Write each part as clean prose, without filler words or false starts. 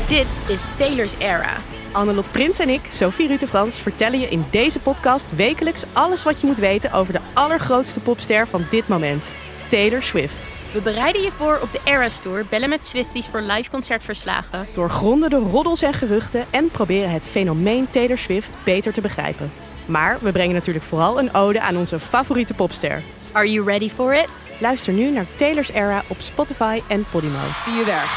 Dit is Taylor's Era. Annelot Prins en ik, Sophie Rutte-Frans, vertellen je in deze podcast wekelijks alles wat je moet weten over de allergrootste popster van dit moment, Taylor Swift. We bereiden je voor op de Eras Tour, bellen met Swifties voor live concertverslagen. Doorgronden de roddels en geruchten en proberen het fenomeen Taylor Swift beter te begrijpen. Maar we brengen natuurlijk vooral een ode aan onze favoriete popster. Are you ready for it? Luister nu naar Taylor's Era op Spotify en Podimo. See you there.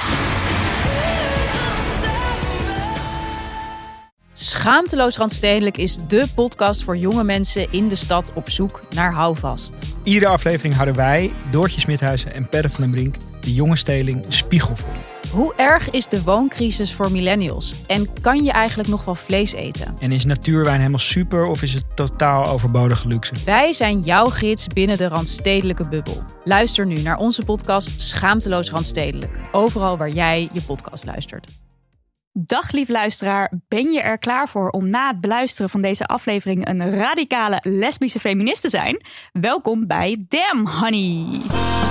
Schaamteloos Randstedelijk is dé podcast voor jonge mensen in de stad op zoek naar houvast. Iedere aflevering houden wij, Doortje Smithuizen en Perre van den Brink, de jonge steling een spiegel voor. Hoe erg is de wooncrisis voor millennials? En kan je eigenlijk nog wel vlees eten? En is natuurwijn helemaal super of is het totaal overbodige luxe? Wij zijn jouw gids binnen de Randstedelijke bubbel. Luister nu naar onze podcast Schaamteloos Randstedelijk. Overal waar jij je podcast luistert. Dag lief luisteraar, ben je er klaar voor om na het beluisteren van deze aflevering een radicale lesbische feminist te zijn? Welkom bij Damn Honey!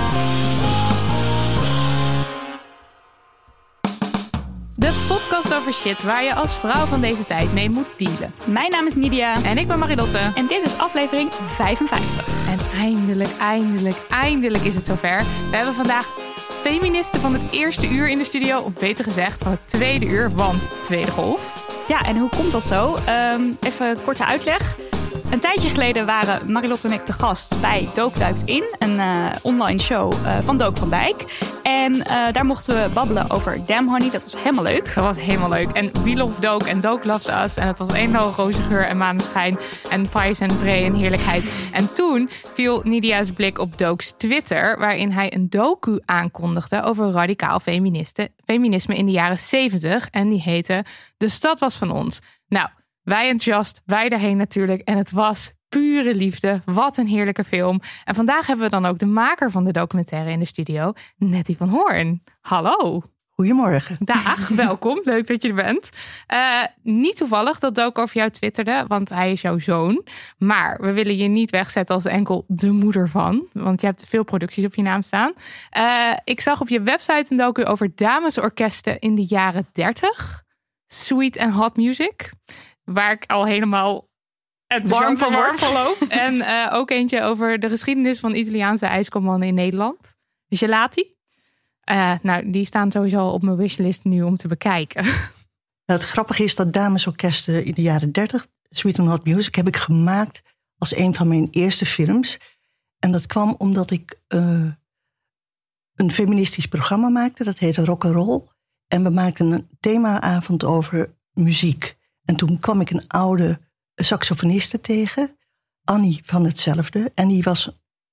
De podcast over shit waar je als vrouw van deze tijd mee moet dealen. Mijn naam is Nidia. En ik ben Marilotte. En dit is aflevering 55. En eindelijk is het zover. We hebben vandaag feministen van het eerste uur in de studio. Of beter gezegd, van het tweede uur, want tweede golf. Ja, en hoe komt dat zo? Even een korte uitleg. Een tijdje geleden waren Marilotte en ik te gast bij Dook Duikt In, een online show van Dook van Dijk. En daar mochten we babbelen over Damn Honey. Dat was helemaal leuk. Dat was helemaal leuk. En we love Dook en Dook loves us. En het was een roze geur en maneschijn en pais en vree en heerlijkheid. En toen viel Nidia's blik op Dook's Twitter, waarin hij een docu aankondigde over radicaal feminisme in de jaren 70. En die heette De Stad Was Van Ons. Nou, wij enthousiast, wij daarheen natuurlijk. En het was pure liefde. Wat een heerlijke film. En vandaag hebben we dan ook de maker van de documentaire in de studio, Nettie van Hoorn. Hallo. Goedemorgen. Dag, welkom. Leuk dat je er bent. Niet toevallig dat Dook over jou twitterde, want hij is jouw zoon. Maar we willen je niet wegzetten als enkel de moeder van. Want je hebt veel producties op je naam staan. Ik zag op je website een docu over damesorkesten in de jaren 30. Sweet and Hot Music. Waar ik al helemaal warm van loop. En ook eentje over de geschiedenis van Italiaanse ijskommannen in Nederland. Gelati. Nou, die staan sowieso op mijn wishlist nu om te bekijken. Het grappige is dat damesorkesten in de jaren 30, Sweet and Hot Music, heb ik gemaakt als een van mijn eerste films. En dat kwam omdat ik een feministisch programma maakte. Dat heette Rock and Roll. En we maakten een themaavond over muziek. En toen kwam ik een oude saxofoniste tegen, Annie van Hetzelfde. En die was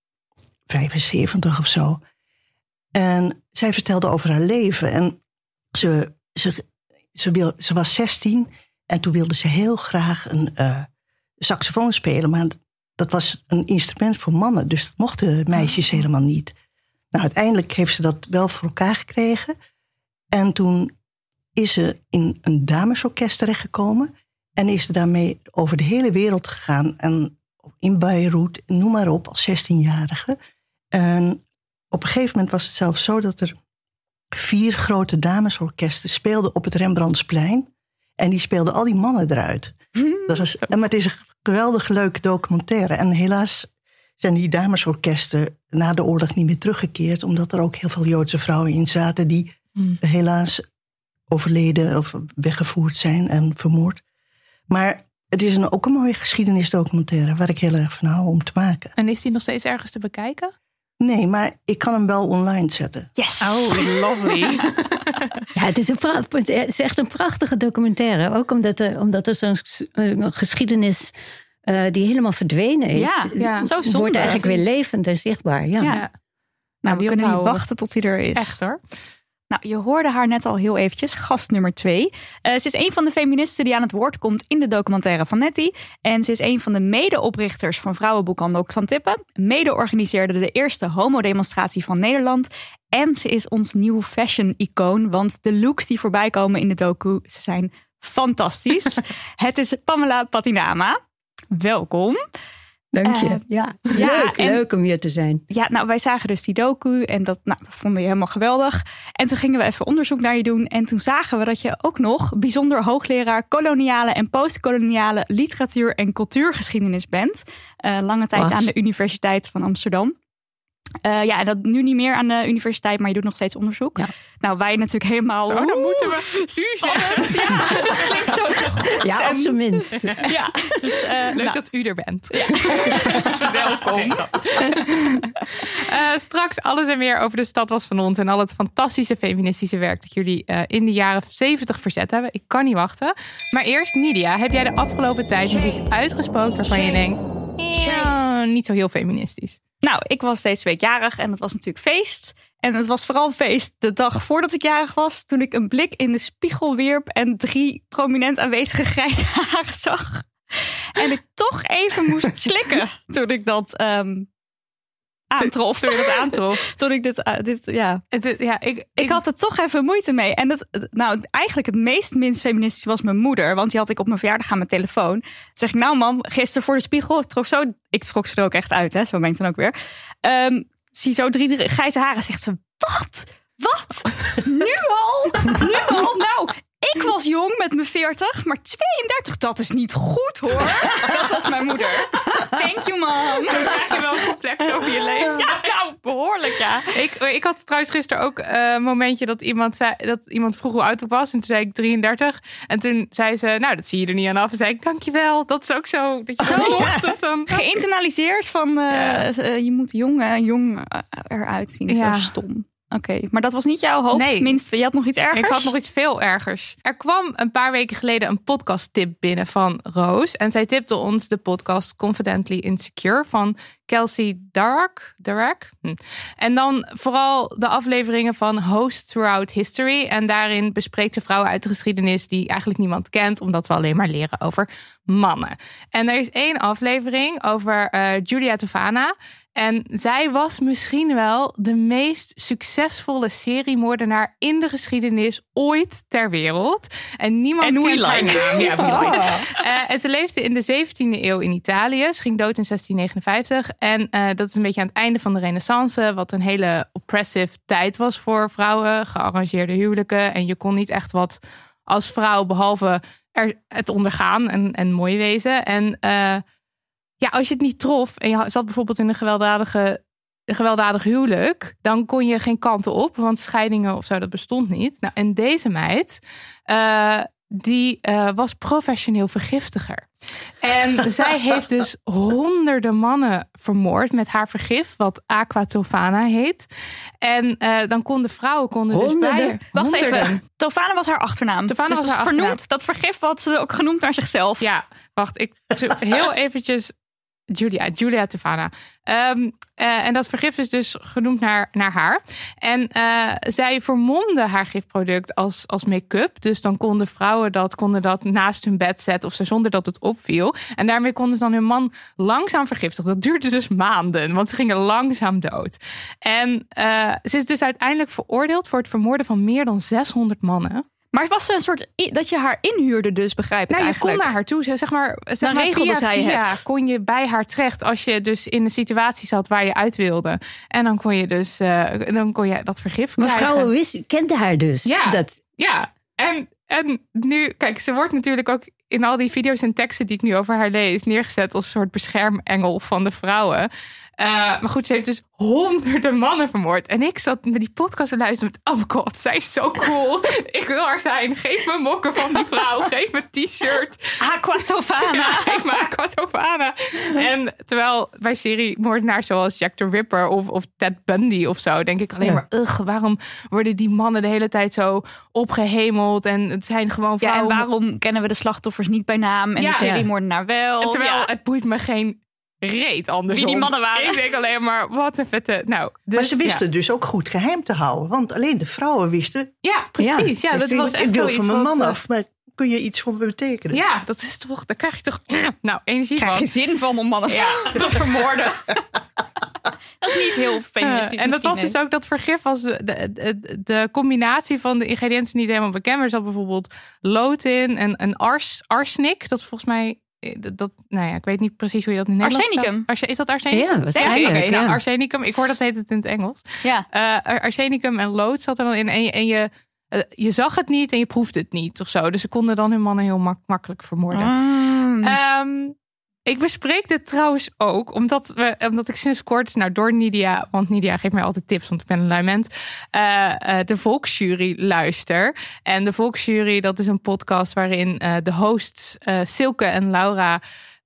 75 of zo. En zij vertelde over haar leven. En ze was 16 en toen wilde ze heel graag een saxofoon spelen. Maar dat was een instrument voor mannen, dus dat mochten meisjes helemaal niet. Nou, uiteindelijk heeft ze dat wel voor elkaar gekregen. En toen is ze in een damesorkest terechtgekomen. En is ze daarmee over de hele wereld gegaan. En in Beirut, noem maar op, als 16-jarige. En op een gegeven moment was het zelfs zo dat er 4 grote damesorkesten speelden op het Rembrandtsplein. En die speelden al die mannen eruit. Maar het is een geweldig leuke documentaire. En helaas zijn die damesorkesten na de oorlog niet meer teruggekeerd. Omdat er ook heel veel Joodse vrouwen in zaten die helaas overleden of weggevoerd zijn en vermoord. Maar het is ook een mooie geschiedenisdocumentaire waar ik heel erg van hou om te maken. En is die nog steeds ergens te bekijken? Nee, maar ik kan hem wel online zetten. Yes! Oh, lovely. Ja, het is echt een prachtige documentaire. Ook omdat er zo'n geschiedenis die helemaal verdwenen is. Ja, zo zonde. Wordt eigenlijk weer levend en zichtbaar. Ja. Nou, we kunnen niet wachten tot hij er is. Echt hoor. Nou, je hoorde haar net al heel eventjes, gast nummer 2. Ze is een van de feministen die aan het woord komt in de documentaire van Nettie. En ze is een van de mede-oprichters van vrouwenboekhandel Xantippe. Mede-organiseerde de eerste homodemonstratie van Nederland. En ze is ons nieuw fashion-icoon, want de looks die voorbij komen in de docu, ze zijn fantastisch. Het is Pamela Patinama. Welkom. Dank je. Leuk om hier te zijn. Ja, nou, wij zagen dus die docu en dat vonden je helemaal geweldig. En toen gingen we even onderzoek naar je doen. En toen zagen we dat je ook nog bijzonder hoogleraar koloniale en postkoloniale literatuur en cultuurgeschiedenis bent. Lange tijd aan de Universiteit van Amsterdam. En dat nu niet meer aan de universiteit, maar je doet nog steeds onderzoek. Ja. Nou, wij natuurlijk helemaal... dan moeten we u zeggen. Ja, dat klinkt zo goed. Ja, op zijn minst. Ja, dus, leuk dat u er bent. Ja. Welkom. Straks alles en meer over De Stad Was Van Ons en al het fantastische feministische werk dat jullie in de jaren 70 verzet hebben. Ik kan niet wachten. Maar eerst, Nidia, heb jij de afgelopen tijd nog iets uitgesproken waarvan je denkt, niet zo heel feministisch? Nou, ik was deze week jarig en het was natuurlijk feest. En het was vooral feest de dag voordat ik jarig was, toen ik een blik in de spiegel wierp en 3 prominent aanwezige grijze haren zag. En ik toch even moest slikken toen ik dat aantrof. Toen je dat aantrof. Toen ik ik had er toch even moeite mee. En eigenlijk het minst feministisch was mijn moeder. Want die had ik op mijn verjaardag aan mijn telefoon. Toen zeg ik, nou mam, gisteren voor de spiegel. Ik trok ze er ook echt uit, hè. Zo ben ik dan ook weer. Zie zo 3 grijze haren. Zegt ze, wat? Nu al? Nou, ik was jong met mijn 40, maar 32, dat is niet goed hoor. Dat was mijn moeder. Thank you, mom. Dan krijg je wel een complex over je leven. Ja, nou, behoorlijk, ja. Ik had trouwens gisteren ook een momentje dat iemand vroeg hoe oud ik was. En toen zei ik 33. En toen zei ze, nou, dat zie je er niet aan af. En zei ik, dankjewel. Dat is ook zo. Dat je dan geïnternaliseerd van je moet jong eruit zien. Zo stom. Oké, maar dat was niet jouw hoofd. Nee. Minst, je had nog iets ergers? Ik had nog iets veel ergers. Er kwam een paar weken geleden een podcast-tip binnen van Roos. En zij tipte ons de podcast Confidently Insecure van Kelsey Darragh. En dan vooral de afleveringen van Host Throughout History. En daarin bespreekt ze vrouwen uit de geschiedenis die eigenlijk niemand kent, omdat we alleen maar leren over mannen. En er is 1 aflevering over Julia Tovana. En zij was misschien wel de meest succesvolle seriemoordenaar in de geschiedenis ooit ter wereld. En niemand kent haar naam. Ja, en ze leefde in de 17e eeuw in Italië. Ze ging dood in 1659. En dat is een beetje aan het einde van de Renaissance, wat een hele oppressive tijd was voor vrouwen. Gearrangeerde huwelijken. En je kon niet echt wat als vrouw, behalve het ondergaan en mooi wezen. En als je het niet trof en je zat bijvoorbeeld in een gewelddadig huwelijk, dan kon je geen kanten op, want scheidingen of zo, dat bestond niet. Nou, en deze meid, die was professioneel vergiftiger. En zij heeft dus honderden mannen vermoord met haar vergif, wat Aqua Tovana heet. En dan konden vrouwen dus bij haar. Wacht even, Tovana was haar achternaam. Tovana dus was haar achternaam. Vernoemd, dat vergif had ze ook genoemd naar zichzelf. Ja, wacht, ik heel eventjes. Julia Tovana. En dat vergif is dus genoemd naar haar. En zij vermomde haar gifproduct als make-up. Dus dan konden vrouwen dat naast hun bed zetten of zonder dat het opviel. En daarmee konden ze dan hun man langzaam vergiftigen. Dat duurde dus maanden, want ze gingen langzaam dood. En ze is dus uiteindelijk veroordeeld voor het vermoorden van meer dan 600 mannen. Maar het was een soort dat je haar inhuurde, dus begrijp ik eigenlijk. Je kon naar haar toe, zeg maar regelde zij het. Kon je bij haar terecht als je dus in een situatie zat waar je uit wilde. En dan kon je dus dat vergif krijgen. Maar vrouwen kenden haar dus. Ja. En nu, kijk, ze wordt natuurlijk ook in al die video's en teksten die ik nu over haar lees neergezet als een soort beschermengel van de vrouwen. Maar goed, ze heeft dus honderden mannen vermoord. En ik zat met die podcast te luisteren met, oh god, zij is zo cool. Ik wil haar zijn. Geef me mokken van die vrouw. Geef me een t-shirt. Aqua Tovana. Ja, geef me Aqua Tovana. En terwijl bij seriemoordenaars zoals Jack the Ripper of Ted Bundy of zo, denk ik alleen maar, waarom worden die mannen de hele tijd zo opgehemeld? En het zijn gewoon vrouwen. Ja, en waarom kennen we de slachtoffers niet bij naam en de seriemoordenaar wel? En terwijl het boeit me geen reet andersom. Wie die mannen waren. Ik denk alleen maar, wat een vette. Nou, dus, maar ze wisten dus ook goed geheim te houden. Want alleen de vrouwen wisten. Ja, precies. Ja, dat was echt ik wil zoiets van mijn man af, maar kun je iets voor me betekenen? Ja, dat is toch, daar krijg je toch energie van. Krijg je zin van om mannen te vermoorden. Dat is niet heel feministisch. En dat was dus ook dat vergif was de combinatie van de ingrediënten niet helemaal bekend. Er zat bijvoorbeeld lood in en een arsenic. Dat is volgens mij ik weet niet precies hoe je dat in Nederland Arsenicum. Is dat arsenicum? Ja, waarschijnlijk. Oké, ja. arsenicum. Ik hoor dat heet het in het Engels. Ja. Arsenicum en lood zat er dan in. En je zag het niet en je proefde het niet of zo. Dus ze konden dan hun mannen heel makkelijk vermoorden. Ik bespreek dit trouwens ook, omdat ik sinds kort, door Nidia, want Nidia geeft mij altijd tips, want ik ben een lui mens, de Volksjury luister. En de Volksjury, dat is een podcast waarin de hosts Silke en Laura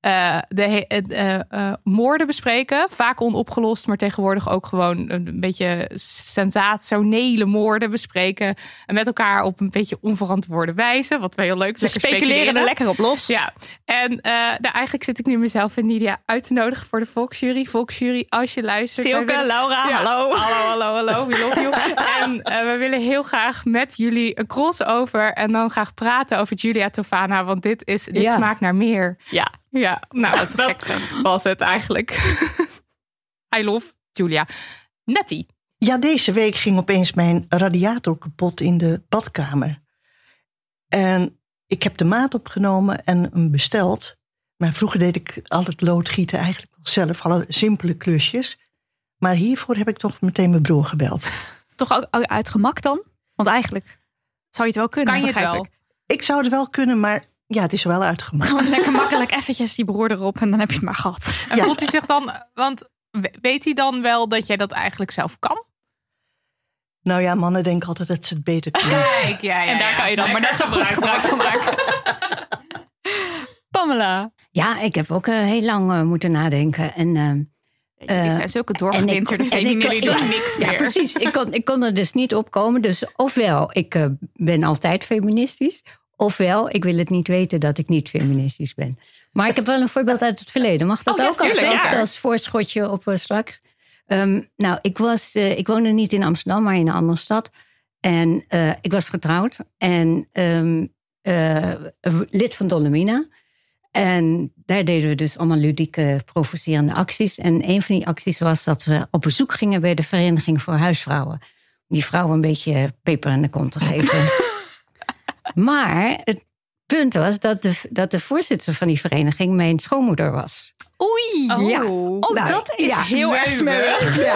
moorden bespreken. Vaak onopgelost, maar tegenwoordig ook gewoon een beetje sensationele moorden bespreken. En met elkaar op een beetje onverantwoorde wijze. Wat wel heel leuk is. Ze speculeren er lekker op los. Ja, en eigenlijk zit ik nu mezelf en Nidia uit te nodigen voor de Volksjury. Volksjury, als je luistert. Silke, Laura, hallo. Hallo, we love you. En we willen heel graag met jullie een crossover. En dan graag praten over Julia Tovana. Want dit smaakt naar meer. Ja, nou, dat was het eigenlijk. I love Julia. Nettie. Ja, deze week ging opeens mijn radiator kapot in de badkamer. En ik heb de maat opgenomen en hem besteld. Maar vroeger deed ik altijd loodgieten eigenlijk wel zelf. Alle simpele klusjes. Maar hiervoor heb ik toch meteen mijn broer gebeld. Toch ook uit gemak dan? Want eigenlijk zou je het wel kunnen. Kan je het wel? Ik zou het wel kunnen, maar ja, het is wel uitgemaakt. Gewoon lekker makkelijk eventjes die broer erop en dan heb je het maar gehad. En voelt hij zich dan, want weet hij dan wel dat jij dat eigenlijk zelf kan? Nou ja, mannen denken altijd dat ze het beter kunnen. Kijk, ja. En daar kan je dan maar net zo goed gebruik van maken. Pamela. Ja, ik heb ook heel lang moeten nadenken. En jullie zijn zulke doorgewinterde feministen. Niks meer. Ja, precies. Ik kon er dus niet opkomen. Dus ofwel, ik ben altijd feministisch. Ofwel, ik wil het niet weten dat ik niet feministisch ben. Maar ik heb wel een voorbeeld uit het verleden. Mag dat ook? Als voorschotje op straks. Nou, ik woonde niet in Amsterdam, maar in een andere stad. En ik was getrouwd. En lid van Dolomina. En daar deden we dus allemaal ludieke, provocerende acties. En een van die acties was dat we op bezoek gingen bij de Vereniging voor Huisvrouwen. Om die vrouwen een beetje peper in de kont te geven. Maar het punt was dat de voorzitter van die vereniging mijn schoonmoeder was. Oei! Ja. Dat is heel erg smeuig. Ja.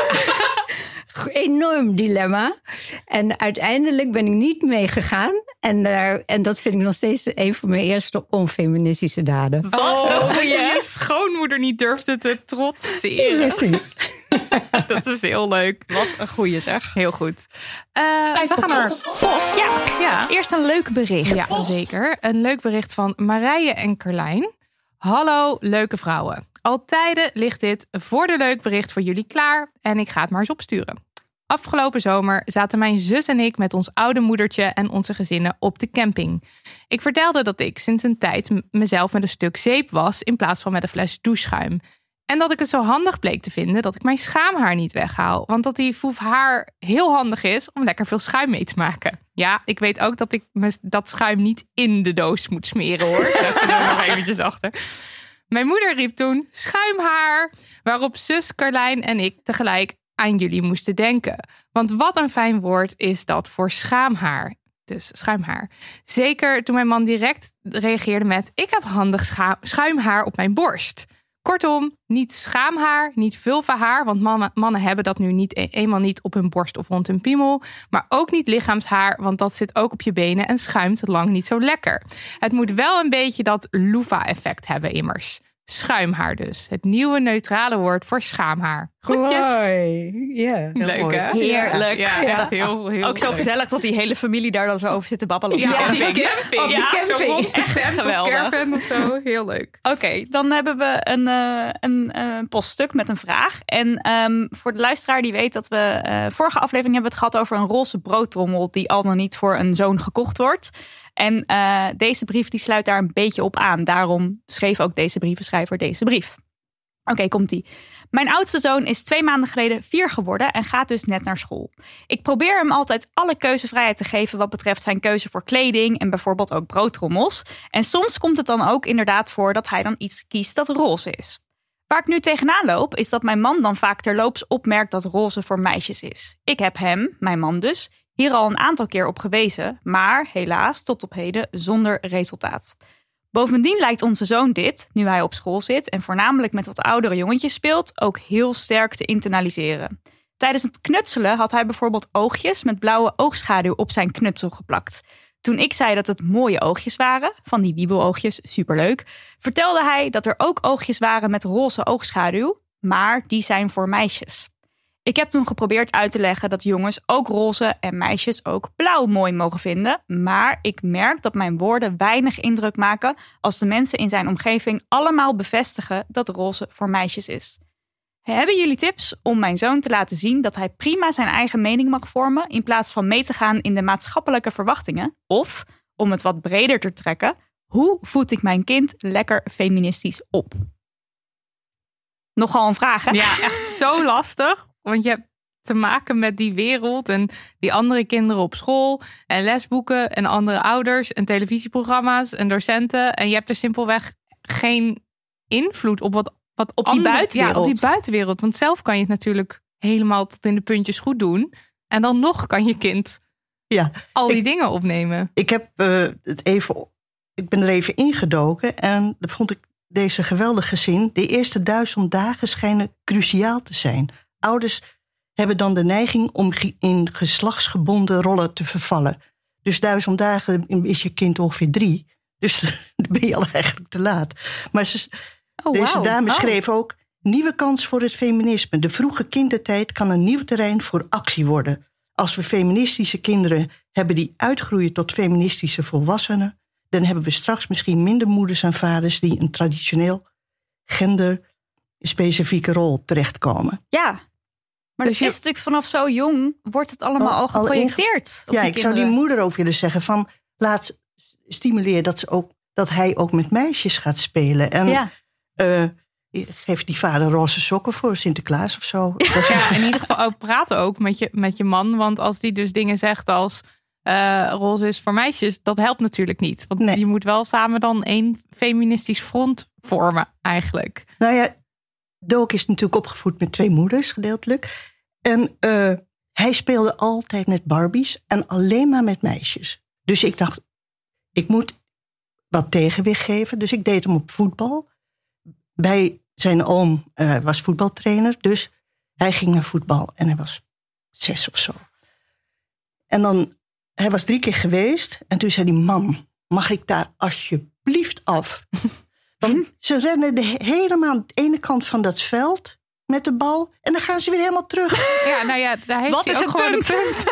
Enorm dilemma. En uiteindelijk ben ik niet meegegaan. En dat vind ik nog steeds een van mijn eerste onfeministische daden. Wat een goeie schoonmoeder niet durfde te trotseren. Precies. Dat is heel leuk. Wat een goeie zeg. Heel goed. We gaan naar post. Ja. Eerst een leuk bericht. Ja, zeker. Een leuk bericht van Marije en Carlijn. Hallo, leuke vrouwen. Al tijden ligt dit voor de leuk bericht voor jullie klaar. En ik ga het maar eens opsturen. Afgelopen zomer zaten mijn zus en ik met ons oude moedertje en onze gezinnen op de camping. Ik vertelde dat ik sinds een tijd mezelf met een stuk zeep was in plaats van met een fles doucheschuim. En dat ik het zo handig bleek te vinden dat ik mijn schaamhaar niet weghaal. Want dat die foef haar heel handig is om lekker veel schuim mee te maken. Ja, ik weet ook dat ik dat schuim niet in de doos moet smeren hoor. Zet ze er nog eventjes achter. Mijn moeder riep toen schuimhaar. Waarop zus Carlijn en ik tegelijk aan jullie moesten denken. Want wat een fijn woord is dat voor schaamhaar. Dus schuimhaar. Zeker toen mijn man direct reageerde met ik heb handig schuimhaar op mijn borst. Kortom, niet schaamhaar, niet vulvahaar, want mannen hebben dat nu eenmaal niet op hun borst of rond hun piemel. Maar ook niet lichaamshaar, want dat zit ook op je benen en schuimt lang niet zo lekker. Het moet wel een beetje dat loofah-effect hebben immers. Schuimhaar dus. Het nieuwe neutrale woord voor schaamhaar. Groetjes. Ja, leuk hè? Heerlijk. Ja, echt heel ook zo leuk. gezellig dat die hele familie daar dan zo over zit te babbelen. Ja, op die camping. Op die camping. Zo rond de Echt tent geweldig. of caravan of zo. Heel leuk. Oké, dan hebben we een poststuk met een vraag. En voor de luisteraar die weet dat we vorige aflevering hebben het gehad over een roze broodtrommel die al dan niet voor een zoon gekocht wordt. En deze brief die sluit daar een beetje op aan. Daarom schreef ook deze brievenschrijver deze brief. Oké, komt-ie. Mijn oudste zoon is 2 maanden geleden 4 geworden en gaat dus net naar school. Ik probeer hem altijd alle keuzevrijheid te geven wat betreft zijn keuze voor kleding en bijvoorbeeld ook broodtrommels. En soms komt het dan ook inderdaad voor dat hij dan iets kiest dat roze is. Waar ik nu tegenaan loop is dat mijn man dan vaak terloops opmerkt dat roze voor meisjes is. Ik heb hem, mijn man dus, hier al een aantal keer op gewezen, maar helaas tot op heden zonder resultaat. Bovendien lijkt onze zoon dit, nu hij op school zit en voornamelijk met wat oudere jongetjes speelt, ook heel sterk te internaliseren. Tijdens het knutselen had hij bijvoorbeeld oogjes met blauwe oogschaduw op zijn knutsel geplakt. Toen ik zei dat het mooie oogjes waren, van die wiebeloogjes, superleuk, vertelde hij dat er ook oogjes waren met roze oogschaduw, maar die zijn voor meisjes. Ik heb toen geprobeerd uit te leggen dat jongens ook roze en meisjes ook blauw mooi mogen vinden, maar ik merk dat mijn woorden weinig indruk maken als de mensen in zijn omgeving allemaal bevestigen dat roze voor meisjes is. Hebben jullie tips om mijn zoon te laten zien dat hij prima zijn eigen mening mag vormen in plaats van mee te gaan in de maatschappelijke verwachtingen? Of, om het wat breder te trekken, hoe voed ik mijn kind lekker feministisch op? Nogal een vraag, hè? Ja, echt zo lastig. Want je hebt te maken met die wereld en die andere kinderen op school en lesboeken en andere ouders en televisieprogramma's en docenten. En je hebt er simpelweg geen invloed op wat op die buitenwereld. Ja, op die buitenwereld. Want zelf kan je het natuurlijk helemaal tot in de puntjes goed doen. En dan nog kan je kind al die dingen opnemen. Ik ben er even ingedoken en dat vond ik deze geweldige zin. De eerste 1000 dagen schijnen cruciaal te zijn. Ouders hebben dan de neiging om in geslachtsgebonden rollen te vervallen. Dus 1000 dagen is je kind ongeveer 3. Dus dan ben je al eigenlijk te laat. Maar deze dame schreef ook: nieuwe kans voor het feminisme. De vroege kindertijd kan een nieuw terrein voor actie worden. Als we feministische kinderen hebben die uitgroeien tot feministische volwassenen, dan hebben we straks misschien minder moeders en vaders die een traditioneel genderspecifieke rol terechtkomen. Ja, maar dus is natuurlijk vanaf zo jong wordt het allemaal al geprojecteerd. Ja, ik zou die moeder ook willen zeggen van laat stimuleren dat hij ook met meisjes gaat spelen. En geef die vader roze sokken voor Sinterklaas of zo. Ja, in ieder geval ook praten ook met je man. Want als die dus dingen zegt als roze is voor meisjes, dat helpt natuurlijk niet. Want je moet wel samen dan één feministisch front vormen eigenlijk. Nou ja, Doak is natuurlijk opgevoed met 2 moeders gedeeltelijk. En hij speelde altijd met Barbies en alleen maar met meisjes. Dus ik dacht, ik moet wat tegenwicht geven. Dus ik deed hem op voetbal. Bij zijn oom was voetbaltrainer. Dus hij ging naar voetbal en hij was 6 of zo. En dan, hij was 3 keer geweest. En toen zei hij, mam, mag ik daar alsjeblieft af? Want ze rennen helemaal aan de ene kant van dat veld met de bal. En dan gaan ze weer helemaal terug. Ja, nou ja, daar heeft hij ook gewoon een punt.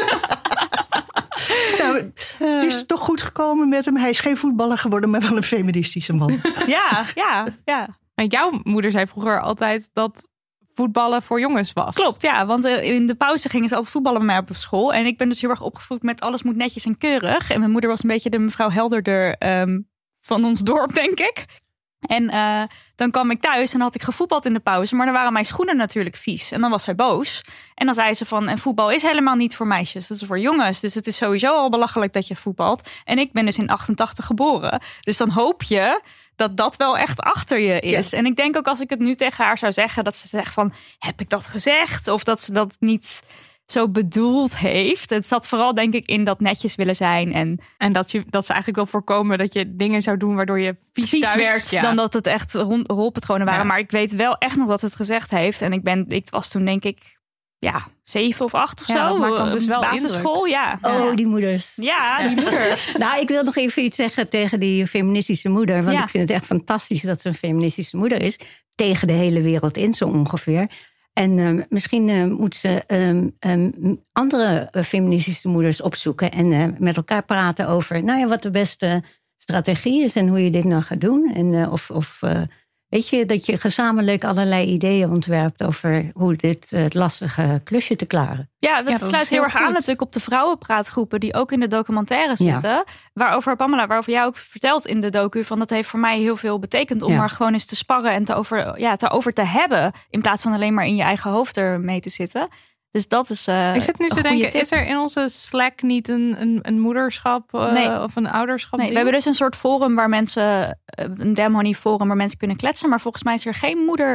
Nou, het is toch goed gekomen met hem. Hij is geen voetballer geworden, maar wel een feministische man. Ja. En jouw moeder zei vroeger altijd dat voetballen voor jongens was. Klopt, ja. Want in de pauze gingen ze altijd voetballen bij mij op school. En ik ben dus heel erg opgevoed met alles moet netjes en keurig. En mijn moeder was een beetje de mevrouw Helderder van ons dorp, denk ik. En dan kwam ik thuis en dan had ik gevoetbald in de pauze. Maar dan waren mijn schoenen natuurlijk vies. En dan was zij boos. En dan zei ze van, en voetbal is helemaal niet voor meisjes. Dat is voor jongens. Dus het is sowieso al belachelijk dat je voetbalt. En ik ben dus in 88 geboren. Dus dan hoop je dat dat wel echt achter je is. Ja. En ik denk ook als ik het nu tegen haar zou zeggen, dat ze zegt van, heb ik dat gezegd? Of dat ze dat niet zo bedoeld heeft. Het zat vooral denk ik in dat netjes willen zijn. En dat ze eigenlijk wil voorkomen dat je dingen zou doen waardoor je vies thuis werd. Ja. Dan dat het echt rolpatronen waren. Ja. Maar ik weet wel echt nog dat ze het gezegd heeft. En ik was toen denk ik 7 of 8 of zo. Dat maakt dan dus wel basisschool, Oh, die moeders. Ja, die moeders. Nou, ik wil nog even iets zeggen tegen die feministische moeder. Want ik vind het echt fantastisch dat ze een feministische moeder is. Tegen de hele wereld in, zo ongeveer. En misschien moet ze andere feministische moeders opzoeken. En met elkaar praten over wat de beste strategie is. En hoe je dit nou gaat doen. En weet je, dat je gezamenlijk allerlei ideeën ontwerpt over hoe dit lastige klusje te klaren. Ja, dat sluit heel erg aan natuurlijk op de vrouwenpraatgroepen die ook in de documentaire zitten. Ja. Waarover jij ook vertelt in de docu, van dat heeft voor mij heel veel betekend om maar gewoon eens te sparren en te over te hebben. In plaats van alleen maar in je eigen hoofd ermee te zitten. Dus dat is ik zit nu te denken, tip. Is er in onze Slack niet een moederschap of een ouderschap? Nee, we hebben dus een soort forum waar mensen, een Damn Honey forum waar mensen kunnen kletsen. Maar volgens mij is er geen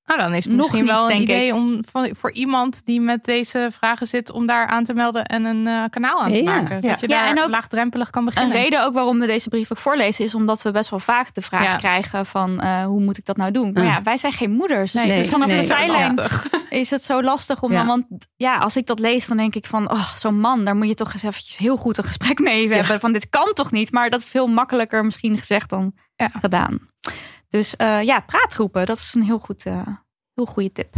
Nou, dan is het Nog misschien niet, wel een denk idee ik. om voor iemand die met deze vragen zit, om daar aan te melden en een kanaal aan te maken. Dat je daar en ook laagdrempelig kan Een beginnen. reden ook waarom we deze brief ook voorlezen is omdat we best wel vaak de vraag krijgen van hoe moet ik dat nou doen? Maar wij zijn geen moeders. Dus Nee, vanaf de zo zijlijn lastig. is het zo lastig om dan, want als ik dat lees dan denk ik van zo'n man, daar moet je toch eens eventjes heel goed een gesprek mee hebben. Van dit kan toch niet? Maar dat is veel makkelijker misschien gezegd dan gedaan. Dus praatgroepen, dat is een heel goede tip.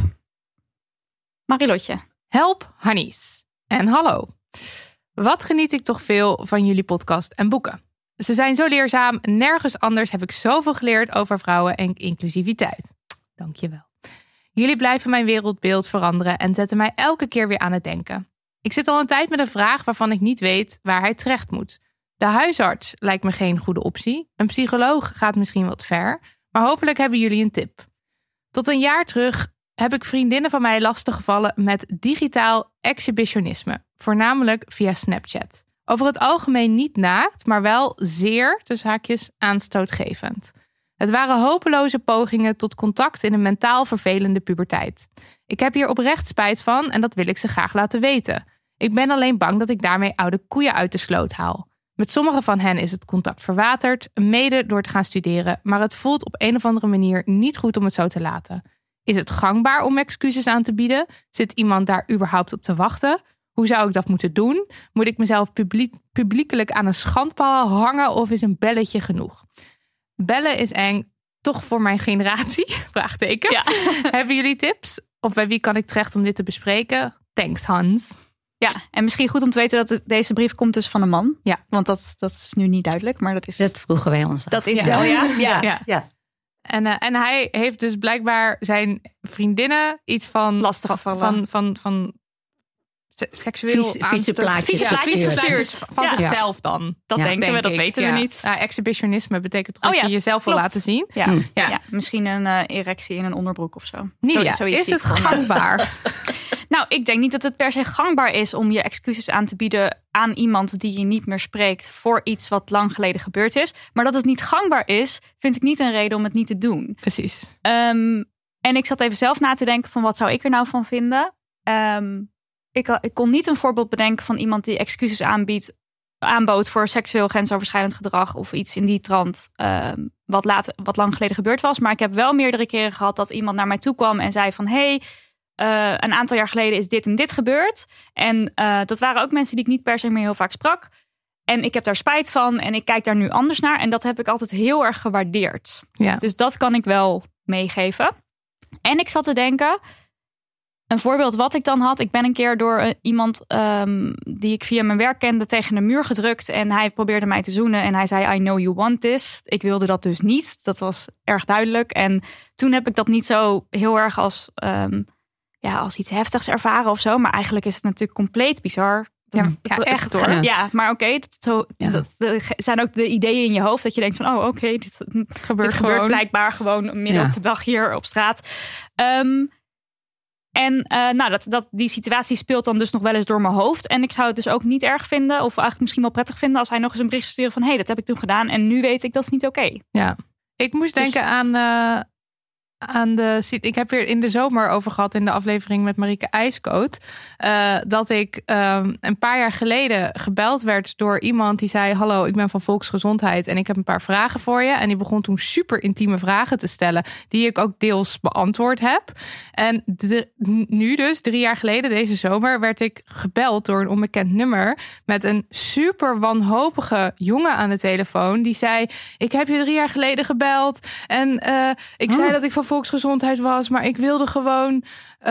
Marilotje. Help Hannies. En hallo. Wat geniet ik toch veel van jullie podcast en boeken. Ze zijn zo leerzaam. Nergens anders heb ik zoveel geleerd over vrouwen en inclusiviteit. Dankjewel. Jullie blijven mijn wereldbeeld veranderen en zetten mij elke keer weer aan het denken. Ik zit al een tijd met een vraag waarvan ik niet weet waar hij terecht moet. De huisarts lijkt me geen goede optie. Een psycholoog gaat misschien wat ver. Maar hopelijk hebben jullie een tip. Tot een jaar terug heb ik vriendinnen van mij lastiggevallen met digitaal exhibitionisme. Voornamelijk via Snapchat. Over het algemeen niet naakt, maar wel zeer, tussen haakjes, aanstootgevend. Het waren hopeloze pogingen tot contact in een mentaal vervelende puberteit. Ik heb hier oprecht spijt van en dat wil ik ze graag laten weten. Ik ben alleen bang dat ik daarmee oude koeien uit de sloot haal. Met sommige van hen is het contact verwaterd, mede door te gaan studeren, maar het voelt op een of andere manier niet goed om het zo te laten. Is het gangbaar om excuses aan te bieden? Zit iemand daar überhaupt op te wachten? Hoe zou ik dat moeten doen? Moet ik mezelf publiekelijk aan een schandpaal hangen of is een belletje genoeg? Bellen is eng, toch voor mijn generatie? Vraagteken. Ja. Hebben jullie tips? Of bij wie kan ik terecht om dit te bespreken? Thanks, Hans. Ja, en misschien goed om te weten dat deze brief komt dus van een man. Ja. Want dat is nu niet duidelijk, maar dat vroegen wij ons af. Dat is wel, ja. En hij heeft dus blijkbaar zijn vriendinnen iets van lastiggevallen van seksueel vieze plaatjes gestuurd van zichzelf dan. Dat denken we, dat weten we niet. Exhibitionisme betekent dat je jezelf wil laten zien. Ja, misschien een erectie in een onderbroek of zo. Is het gangbaar? Nou, ik denk niet dat het per se gangbaar is om je excuses aan te bieden aan iemand die je niet meer spreekt voor iets wat lang geleden gebeurd is. Maar dat het niet gangbaar is, vind ik niet een reden om het niet te doen. Precies. En ik zat even zelf na te denken van wat zou ik er nou van vinden? Ik kon niet een voorbeeld bedenken van iemand die excuses aanbood voor seksueel grensoverschrijdend gedrag of iets in die trant wat lang geleden gebeurd was. Maar ik heb wel meerdere keren gehad dat iemand naar mij toe kwam en zei van hey, een aantal jaar geleden is dit en dit gebeurd. En dat waren ook mensen die ik niet per se meer heel vaak sprak. En ik heb daar spijt van en ik kijk daar nu anders naar. En dat heb ik altijd heel erg gewaardeerd. Ja. Dus dat kan ik wel meegeven. En ik zat te denken, een voorbeeld wat ik dan had. Ik ben een keer door iemand die ik via mijn werk kende tegen een muur gedrukt. En hij probeerde mij te zoenen. En hij zei, I know you want this. Ik wilde dat dus niet. Dat was erg duidelijk. En toen heb ik dat niet zo heel erg als iets heftigs ervaren of zo. Maar eigenlijk is het natuurlijk compleet bizar. Echt hoor. Ja, maar oké. Dat zijn ook de ideeën in je hoofd. Dat je denkt van, oké, dit gebeurt blijkbaar gewoon midden op de dag hier op straat. Die situatie speelt dan dus nog wel eens door mijn hoofd. En ik zou het dus ook niet erg vinden, of eigenlijk misschien wel prettig vinden, als hij nog eens een bericht stuurt van, hey, dat heb ik toen gedaan en nu weet ik dat is niet oké. Ja, ik moest denken aan ik heb weer in de zomer over gehad in de aflevering met Marieke IJskoot. Dat ik een paar jaar geleden gebeld werd door iemand die zei, hallo, ik ben van Volksgezondheid en ik heb een paar vragen voor je. En die begon toen super intieme vragen te stellen die ik ook deels beantwoord heb. En nu dus, 3 jaar geleden, deze zomer, werd ik gebeld door een onbekend nummer met een super wanhopige jongen aan de telefoon. Die zei, ik heb je 3 jaar geleden gebeld en ik zei dat ik van Volksgezondheid was, maar ik wilde gewoon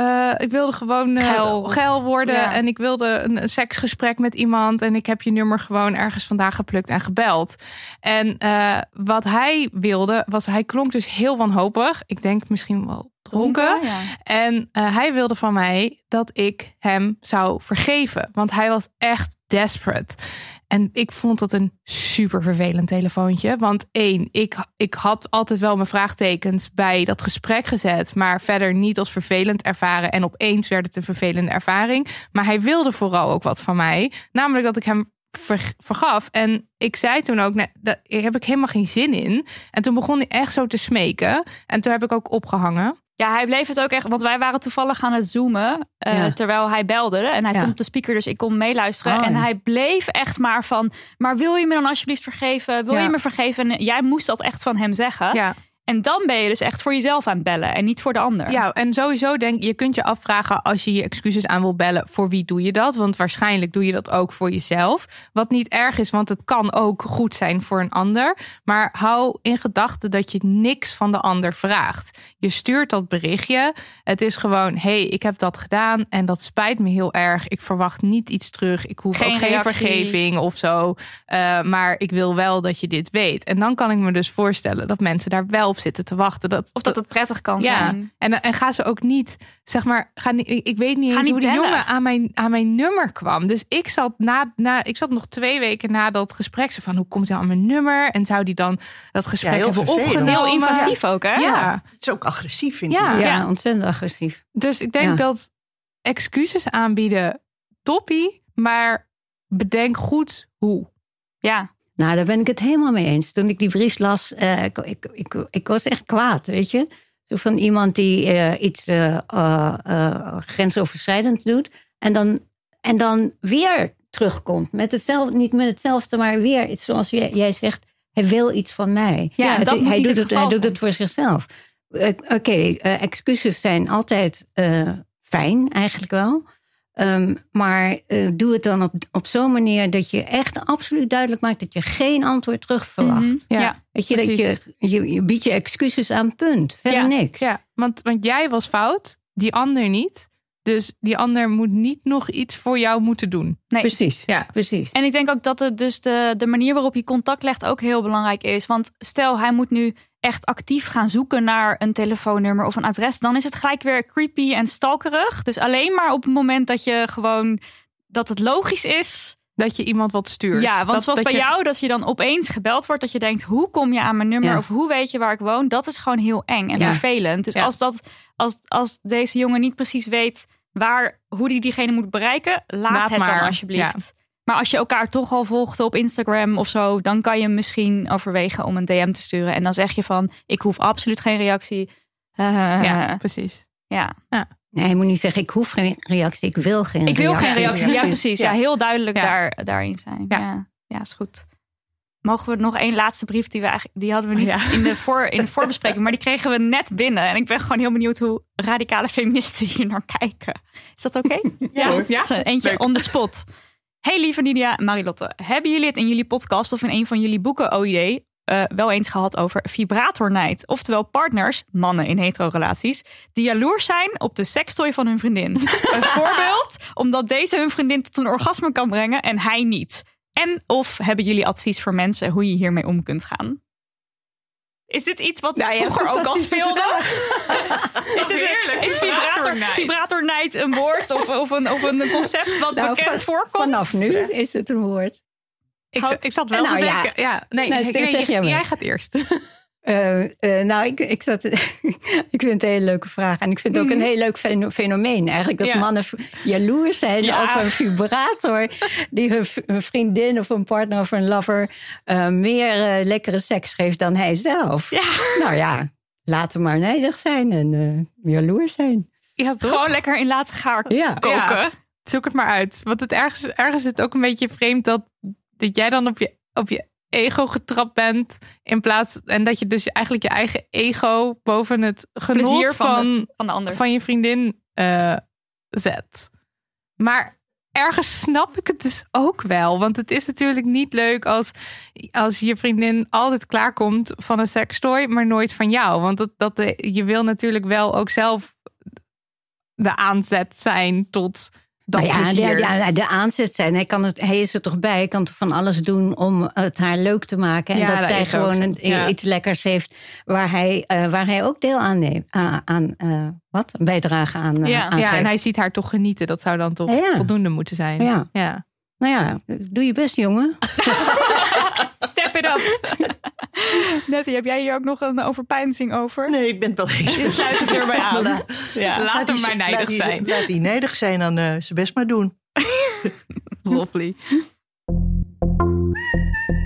geil worden. Ja. En ik wilde een seksgesprek met iemand en ik heb je nummer gewoon ergens vandaag geplukt en gebeld. En wat hij wilde was, hij klonk dus heel wanhopig. Ik denk misschien wel dronken. Ja. En hij wilde van mij dat ik hem zou vergeven, want hij was echt desperate. En ik vond dat een super vervelend telefoontje. Want 1, ik had altijd wel mijn vraagtekens bij dat gesprek gezet, maar verder niet als vervelend ervaren. En opeens werd het een vervelende ervaring. Maar hij wilde vooral ook wat van mij. Namelijk dat ik hem vergaf. En ik zei toen ook, daar heb ik helemaal geen zin in. En toen begon hij echt zo te smeken. En toen heb ik ook opgehangen. Ja, hij bleef het ook echt... Want wij waren toevallig aan het zoomen terwijl hij belde. En hij stond op de speaker, dus ik kon meeluisteren. En hij bleef echt maar van... Maar wil je me dan alsjeblieft vergeven? Wil je me vergeven? En jij moest dat echt van hem zeggen. Ja. En dan ben je dus echt voor jezelf aan het bellen en niet voor de ander. Ja, en sowieso je kunt je afvragen als je excuses aan wil bellen, voor wie doe je dat? Want waarschijnlijk doe je dat ook voor jezelf. Wat niet erg is, want het kan ook goed zijn voor een ander. Maar hou in gedachten dat je niks van de ander vraagt. Je stuurt dat berichtje. Het is gewoon, ik heb dat gedaan en dat spijt me heel erg. Ik verwacht niet iets terug. Ik hoef ook geen vergeving of zo. Maar ik wil wel dat je dit weet. En dan kan ik me dus voorstellen dat mensen daar wel op zitten te wachten. Dat het prettig kan zijn. En ga ze ook niet, zeg maar, ik weet niet eens hoe die jongen aan mijn nummer kwam. Dus ik zat nog 2 weken na dat gesprek zo van, hoe komt hij aan mijn nummer? En zou die dan dat gesprek hebben opgenomen? Heel invasief ook, hè? Ja, het is ook agressief, vind ik. Ja, ontzettend agressief. Dus ik denk dat excuses aanbieden, toppie, maar bedenk goed hoe. Ja. Nou, daar ben ik het helemaal mee eens. Toen ik die brief las, ik was echt kwaad, weet je. Zo van iemand die iets grensoverschrijdend doet. En dan weer terugkomt. Met hetzelfde, niet met hetzelfde, maar weer iets zoals jij zegt. Hij wil iets van mij. Ja, hij doet het voor zichzelf. Excuses zijn altijd fijn, eigenlijk wel. Maar doe het dan op zo'n manier dat je echt absoluut duidelijk maakt dat je geen antwoord terug verwacht. Mm-hmm. Ja, weet je, dat je biedt je excuses aan, punt. Verder niks. Ja, want jij was fout, die ander niet. Dus die ander moet niet nog iets voor jou moeten doen. Nee. Precies. Ja. Precies. En ik denk ook dat het dus de manier waarop je contact legt ook heel belangrijk is. Want stel, hij moet nu echt actief gaan zoeken naar een telefoonnummer of een adres, dan is het gelijk weer creepy en stalkerig. Dus alleen maar op het moment dat het logisch is. Dat je iemand wat stuurt. Ja, want zoals bij jou, dat je dan opeens gebeld wordt, dat je denkt, hoe kom je aan mijn nummer of hoe weet je waar ik woon? Dat is gewoon heel eng en vervelend. Dus als deze jongen niet precies weet hoe hij diegene moet bereiken, laat het dan alsjeblieft. Ja. Maar als je elkaar toch al volgt op Instagram of zo, dan kan je misschien overwegen om een DM te sturen. En dan zeg je van, ik hoef absoluut geen reactie. Ja, precies. Ja. Nee, je moet niet zeggen, ik hoef geen reactie, ik wil geen reactie. Ik wil geen reactie, ja precies. Ja, heel duidelijk daarin zijn. Ja, is goed. Mogen we nog één laatste brief, die hadden we niet in de voorbespreking, maar die kregen we net binnen. En ik ben gewoon heel benieuwd hoe radicale feministen hier naar kijken. Is dat oké? Ja. Eentje leuk. On the spot. Hey lieve Nidia en Marilotte, hebben jullie het in jullie podcast of in een van jullie boeken OID wel eens gehad over vibratornijd? Oftewel partners, mannen in hetero-relaties, die jaloers zijn op de sekstooi van hun vriendin. Een voorbeeld, omdat deze hun vriendin tot een orgasme kan brengen en hij niet. En of hebben jullie advies voor mensen hoe je hiermee om kunt gaan? Is dit iets wat vroeger ook al speelde? Is vibratornijd een woord of een concept wat bekend voorkomt? Vanaf nu is het een woord. Ik zat wel te denken. Ja, jij gaat eerst. Ik vind het een hele leuke vraag. En ik vind het ook een heel leuk fenomeen eigenlijk. Dat mannen jaloers zijn op een vibrator die hun vriendin of een partner of een lover meer lekkere seks geeft dan hij zelf. Ja. Nou ja, laten we maar nijdig zijn en jaloers zijn. Ja, gewoon lekker in laten koken. Ja. Zoek het maar uit. Want ergens is het ook een beetje vreemd dat jij dan op je ego getrapt bent in plaats en dat je dus eigenlijk je eigen ego boven het genot van de ander, van je vriendin zet. Maar ergens snap ik het dus ook wel, want het is natuurlijk niet leuk als je vriendin altijd klaarkomt van een sekstooi, maar nooit van jou, want je wil natuurlijk wel ook zelf de aanzet zijn tot de aanzet zijn. Hij is er toch bij. Hij kan toch van alles doen om het haar leuk te maken. En dat zij gewoon iets lekkers heeft waar hij ook deel aan neemt. Een bijdrage aan geeft. En hij ziet haar toch genieten. Dat zou dan toch voldoende moeten zijn. Ja. Nou ja, doe je best, jongen. Step it up. Nettie, heb jij hier ook nog een overpeinzing over? Nee, ik ben het wel eens. Je sluit het erbij aan. Laat hem maar nijdig zijn. Laat die nijdig zijn, dan zijn best maar doen. Lovely.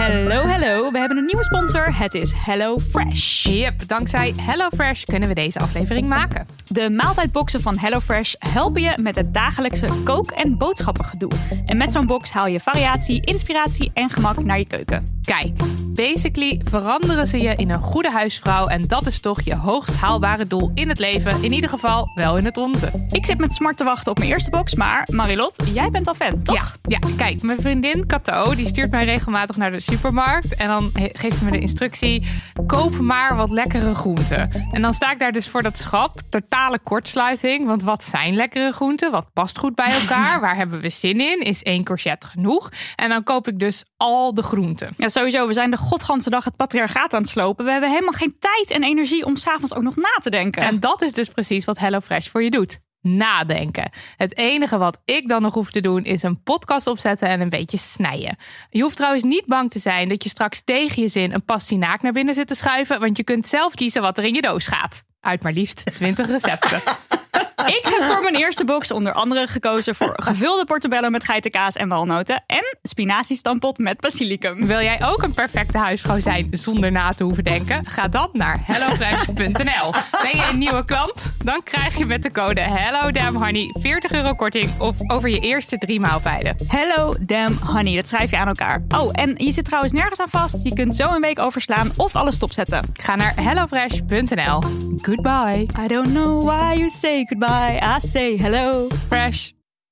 Hallo. We hebben een nieuwe sponsor. Het is HelloFresh. Yep, dankzij HelloFresh kunnen we deze aflevering maken. De maaltijdboxen van HelloFresh helpen je met het dagelijkse kook- en boodschappengedoe. En met zo'n box haal je variatie, inspiratie en gemak naar je keuken. Kijk, basically veranderen ze je in een goede huisvrouw. En dat is toch je hoogst haalbare doel in het leven. In ieder geval wel in het onze. Ik zit met smart te wachten op mijn eerste box, maar Marilot, jij bent al fan, toch? Ja, kijk, mijn vriendin Cato, die stuurt mij regelmatig naar de supermarkt. En dan geeft ze me de instructie, koop maar wat lekkere groenten. En dan sta ik daar dus voor dat schap. Totale kortsluiting, want wat zijn lekkere groenten? Wat past goed bij elkaar? Waar hebben we zin in? Is 1 courgette genoeg? En dan koop ik dus al de groenten. Ja, sowieso. We zijn de godganse dag het patriarchaat aan het slopen. We hebben helemaal geen tijd en energie om 's avonds ook nog na te denken. En dat is dus precies wat HelloFresh voor je doet. Nadenken. Het enige wat ik dan nog hoef te doen is een podcast opzetten en een beetje snijden. Je hoeft trouwens niet bang te zijn dat je straks tegen je zin een pastinaak naar binnen zit te schuiven, want je kunt zelf kiezen wat er in je doos gaat. Uit maar liefst 20 recepten. Ik heb voor mijn eerste box onder andere gekozen voor gevulde portobello met geitenkaas en walnoten en spinaziestampot met basilicum. Wil jij ook een perfecte huisvrouw zijn zonder na te hoeven denken? Ga dan naar hellofresh.nl. Ben je een nieuwe klant? Dan krijg je met de code HelloDamnHoney €40 korting of over je eerste 3 maaltijden. Hello Damn Honey, dat schrijf je aan elkaar. Oh, en je zit trouwens nergens aan vast. Je kunt zo een week overslaan of alles stopzetten. Ga naar hellofresh.nl. Goodbye. I don't know why you say goodbye. I say hello. Fresh.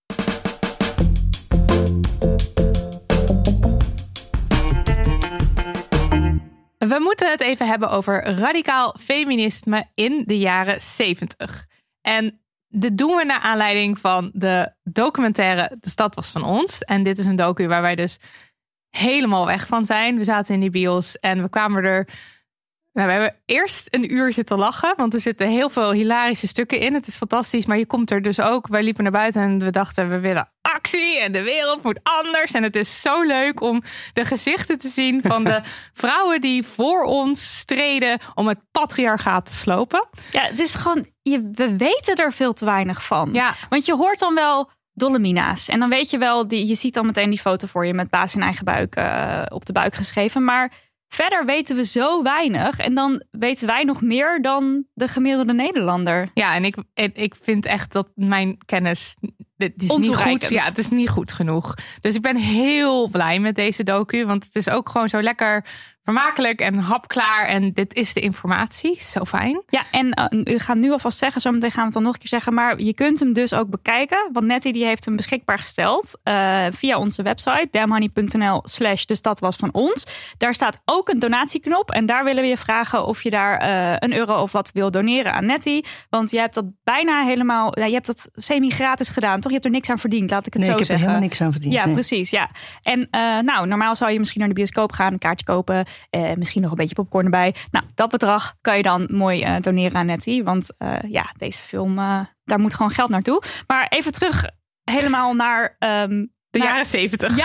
We moeten het even hebben over radicaal feminisme in de jaren 70. En dit doen we naar aanleiding van de documentaire De Stad Was Van Ons. En dit is een docu waar wij dus helemaal weg van zijn. We zaten in die bios en we kwamen er... Nou, we hebben eerst een uur zitten lachen, want er zitten heel veel hilarische stukken in. Het is fantastisch, maar je komt er dus ook. Wij liepen naar buiten en we dachten, we willen actie en de wereld moet anders. En het is zo leuk om de gezichten te zien van de vrouwen die voor ons streden om het patriarchaat te slopen. Ja, het is gewoon, we weten er veel te weinig van. Ja. Want je hoort dan wel Dolomina's. En dan weet je wel, je ziet dan meteen die foto voor je met baas in eigen buik op de buik geschreven. Maar verder weten we zo weinig. En dan weten wij nog meer dan de gemiddelde Nederlander. Ja, en ik vind echt dat mijn kennis... Het is niet goed. Ja, het is niet goed genoeg. Dus ik ben heel blij met deze docu. Want het is ook gewoon zo lekker vermakelijk en hapklaar. En dit is de informatie. Zo fijn. Ja, en u gaat nu alvast zeggen. Zometeen gaan we het dan nog een keer zeggen. Maar je kunt hem dus ook bekijken. Want Nettie die heeft hem beschikbaar gesteld. Via onze website. damnhoney.nl/de stad was van ons. Daar staat ook een donatieknop. En daar willen we je vragen of je daar €1 of wat wil doneren aan Nettie. Want je hebt dat bijna helemaal... Ja, je hebt dat semi-gratis gedaan, toch? Je hebt er niks aan verdiend, laat ik het zo zeggen. Nee, ik heb er helemaal niks aan verdiend. Ja, nee. Precies, ja. En normaal zou je misschien naar de bioscoop gaan, een kaartje kopen, misschien nog een beetje popcorn erbij. Nou, dat bedrag kan je dan mooi doneren aan Nettie. Want deze film, daar moet gewoon geld naartoe. Maar even terug helemaal naar... De jaren 70.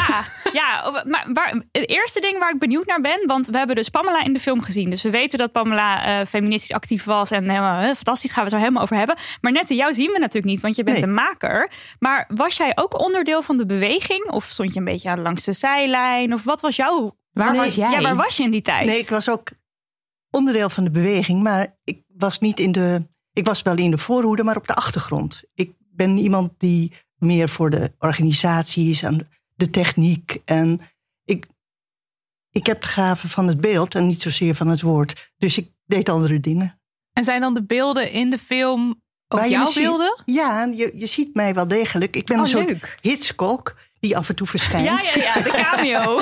Ja, maar het eerste ding waar ik benieuwd naar ben, want we hebben dus Pamela in de film gezien. Dus we weten dat Pamela feministisch actief was en helemaal fantastisch, gaan we het zo helemaal over hebben. Maar Nettie, jou zien we natuurlijk niet, want je bent de maker. Maar was jij ook onderdeel van de beweging? Of stond je een beetje langs de zijlijn? Of wat was jouw... Waar was jij? Ja, waar was je in die tijd? Nee, ik was ook onderdeel van de beweging, maar ik was niet ik was wel in de voorhoede, maar op de achtergrond. Ik ben iemand die meer voor de organisaties en de techniek. En ik heb de gave van het beeld en niet zozeer van het woord. Dus ik deed andere dingen. En zijn dan de beelden in de film ook jouw beelden? Ja, je ziet mij wel degelijk. Ik ben een soort Hitchcock die af en toe verschijnt. Ja, de cameo.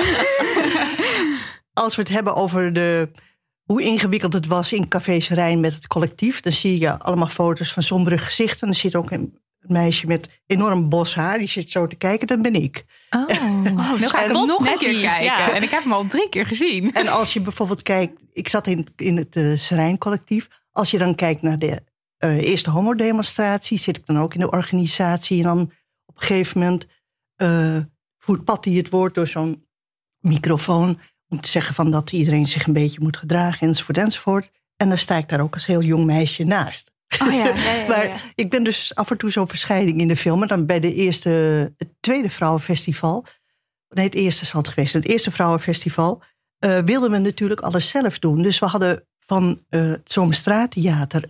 Als we het hebben over hoe ingewikkeld het was in Café Serijn met het collectief, dan zie je allemaal foto's van sombere gezichten. En er zit ook een meisje met enorm bos haar, die zit zo te kijken, dat ben ik. Dan ga ik hem nog een keer kijken. Ja. En ik heb hem al 3 keer gezien. En als je bijvoorbeeld kijkt, ik zat in het Serijn collectief. Als je dan kijkt naar de eerste homodemonstratie, zit ik dan ook in de organisatie. En dan op een gegeven moment voert Patty het woord door zo'n microfoon om te zeggen van dat iedereen zich een beetje moet gedragen, enzovoort. En dan sta ik daar ook als heel jong meisje naast. Oh ja. Maar ik ben dus af en toe zo'n verschijning in de film. En dan bij het tweede vrouwenfestival. Nee, het eerste zal het geweest. Het eerste vrouwenfestival. wilden we natuurlijk alles zelf doen. Dus we hadden van het Zomerstraattheater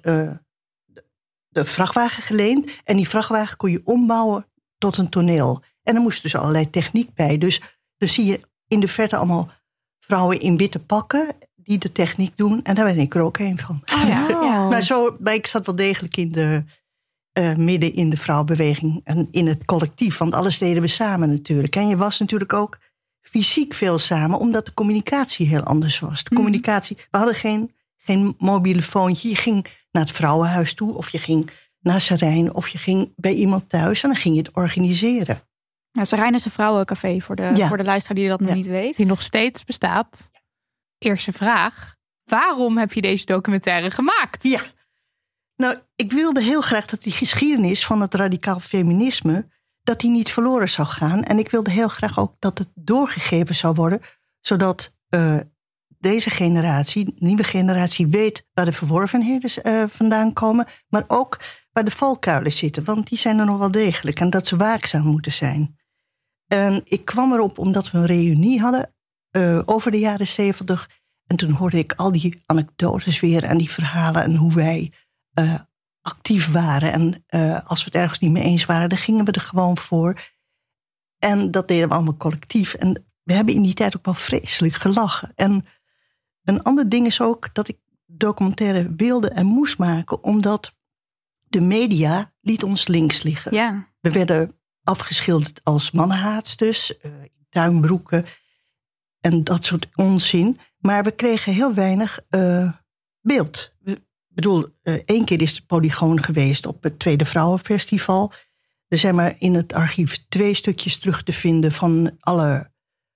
de vrachtwagen geleend. En die vrachtwagen kon je ombouwen tot een toneel. En er moest dus allerlei techniek bij. Dus dan zie je in de verte allemaal vrouwen in witte pakken die de techniek doen. En daar ben ik er ook een van. Oh, ja. Maar ik zat wel degelijk midden in de vrouwenbeweging en in het collectief. Want alles deden we samen natuurlijk. En je was natuurlijk ook fysiek veel samen, omdat de communicatie heel anders was. De communicatie, we hadden geen mobiele foontje. Je ging naar het vrouwenhuis toe, of je ging naar Serijn, of je ging bij iemand thuis en dan ging je het organiseren. Ja, Serijn is een vrouwencafé voor de luisteraar die dat nog niet weet. Die nog steeds bestaat. Eerste vraag. Waarom heb je deze documentaire gemaakt? Ja, nou, ik wilde heel graag dat die geschiedenis van het radicaal feminisme, dat die niet verloren zou gaan. En ik wilde heel graag ook dat het doorgegeven zou worden, zodat deze generatie, nieuwe generatie, weet waar de verworvenheden vandaan komen, maar ook waar de valkuilen zitten. Want die zijn er nog wel degelijk en dat ze waakzaam moeten zijn. En ik kwam erop omdat we een reunie hadden over de jaren 70. En toen hoorde ik al die anekdotes weer en die verhalen en hoe wij actief waren. En als we het ergens niet mee eens waren, dan gingen we er gewoon voor. En dat deden we allemaal collectief. En we hebben in die tijd ook wel vreselijk gelachen. En een ander ding is ook dat ik documentaire wilde en moest maken, omdat de media liet ons links liggen. Ja. We werden afgeschilderd als mannenhaatsters, tuinbroeken en dat soort onzin. Maar we kregen heel weinig beeld. Ik bedoel, 1 keer is de Polygoon geweest op het Tweede Vrouwenfestival. Er zijn maar in het archief 2 stukjes terug te vinden van alle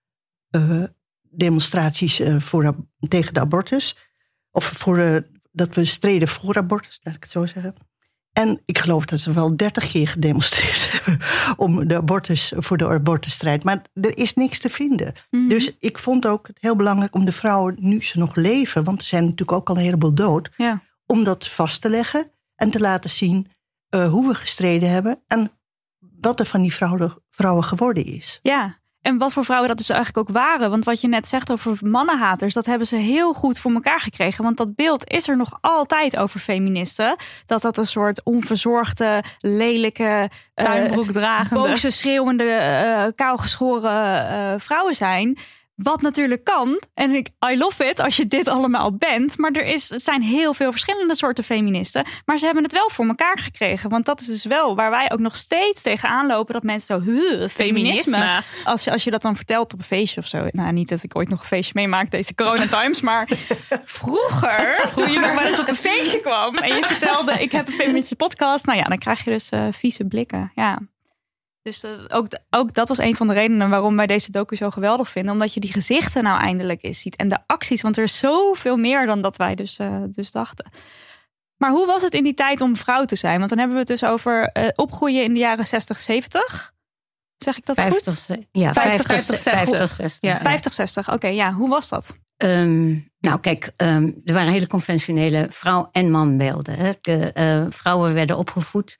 demonstraties tegen de abortus. Of dat we streden voor abortus, laat ik het zo zeggen. En ik geloof dat ze wel 30 keer gedemonstreerd hebben voor de abortusstrijd. Maar er is niks te vinden. Mm-hmm. Dus ik vond ook het heel belangrijk om de vrouwen, nu ze nog leven, want er zijn natuurlijk ook al een heleboel dood, om dat vast te leggen en te laten zien hoe we gestreden hebben en wat er van die vrouwen geworden is. Ja. En wat voor vrouwen dat dus eigenlijk ook waren. Want wat je net zegt over mannenhaters, dat hebben ze heel goed voor elkaar gekregen. Want dat beeld is er nog altijd over feministen. Dat een soort onverzorgde, lelijke, tuinbroekdragende, boze, schreeuwende, kaalgeschoren vrouwen zijn. Wat natuurlijk kan. En I love it als je dit allemaal bent. Maar het zijn heel veel verschillende soorten feministen. Maar ze hebben het wel voor elkaar gekregen. Want dat is dus wel waar wij ook nog steeds tegenaan lopen. Dat mensen zo, feminisme. Als je dat dan vertelt op een feestje of zo. Nou, niet dat ik ooit nog een feestje meemaak deze corona times. Maar vroeger, toen je nog wel eens op een feestje kwam. En je vertelde, ik heb een feministische podcast. Nou ja, dan krijg je dus vieze blikken. Ja. Dus ook dat was een van de redenen waarom wij deze docu zo geweldig vinden. Omdat je die gezichten nou eindelijk eens ziet. En de acties, want er is zoveel meer dan dat wij dus dachten. Maar hoe was het in die tijd om vrouw te zijn? Want dan hebben we het dus over opgroeien in de jaren 60, 70. Zeg ik dat 50, goed? Ja, 50, 60. Ja. 50, 60. Oké, ja. Hoe was dat? Nou kijk, er waren hele conventionele vrouw- en manbeelden. Hè. De vrouwen werden opgevoed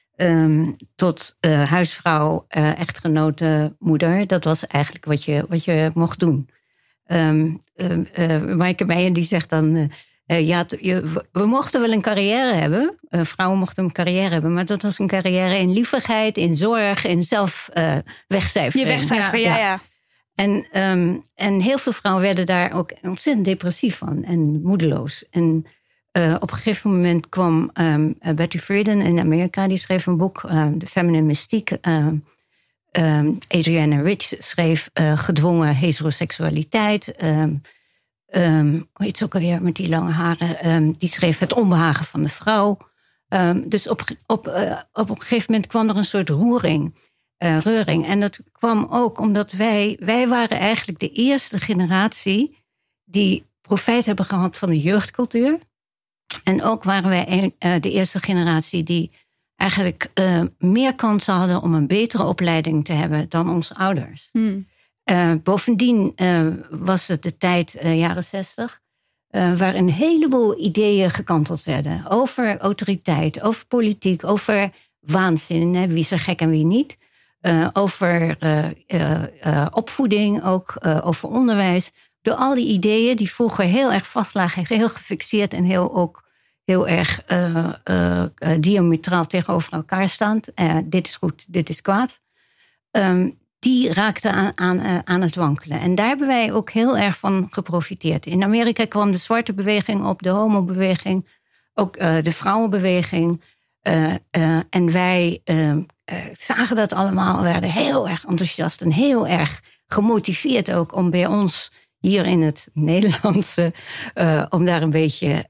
tot huisvrouw, echtgenote, moeder. Dat was eigenlijk wat je mocht doen. Maaike Meijer die zegt dan, we mochten wel een carrière hebben. Vrouwen mochten een carrière hebben, maar dat was een carrière in liefigheid, in zorg, in zelf wegcijferen. Je wegcijferen, ja. En heel veel vrouwen werden daar ook ontzettend depressief van en moedeloos. En op een gegeven moment kwam Betty Friedan in Amerika, die schreef een boek, The Feminine Mystique. Adrienne Rich schreef Gedwongen heteroseksualiteit. Hoe heet ze ook alweer met die lange haren? Die schreef Het onbehagen van de vrouw. Dus op een gegeven moment kwam er een soort reuring. En dat kwam ook omdat wij waren eigenlijk de eerste generatie die profijt hebben gehad van de jeugdcultuur. En ook waren wij de eerste generatie die eigenlijk meer kansen hadden om een betere opleiding te hebben dan onze ouders. Bovendien was het de tijd, jaren 60, waar een heleboel ideeën gekanteld werden. Over autoriteit, over politiek, over waanzin, wie is er gek en wie niet. Over opvoeding, ook over onderwijs. door al die ideeën die vroeger heel erg vastlagen, heel gefixeerd en heel erg diametraal tegenover elkaar staan. Dit is goed, dit is kwaad. Die raakten aan het wankelen. En daar hebben wij ook heel erg van geprofiteerd. In Amerika kwam de zwarte beweging op, de homobeweging, ook de vrouwenbeweging. En wij zagen dat allemaal, werden heel erg enthousiast en heel erg gemotiveerd ook om bij ons hier in het Nederlandse, om daar een beetje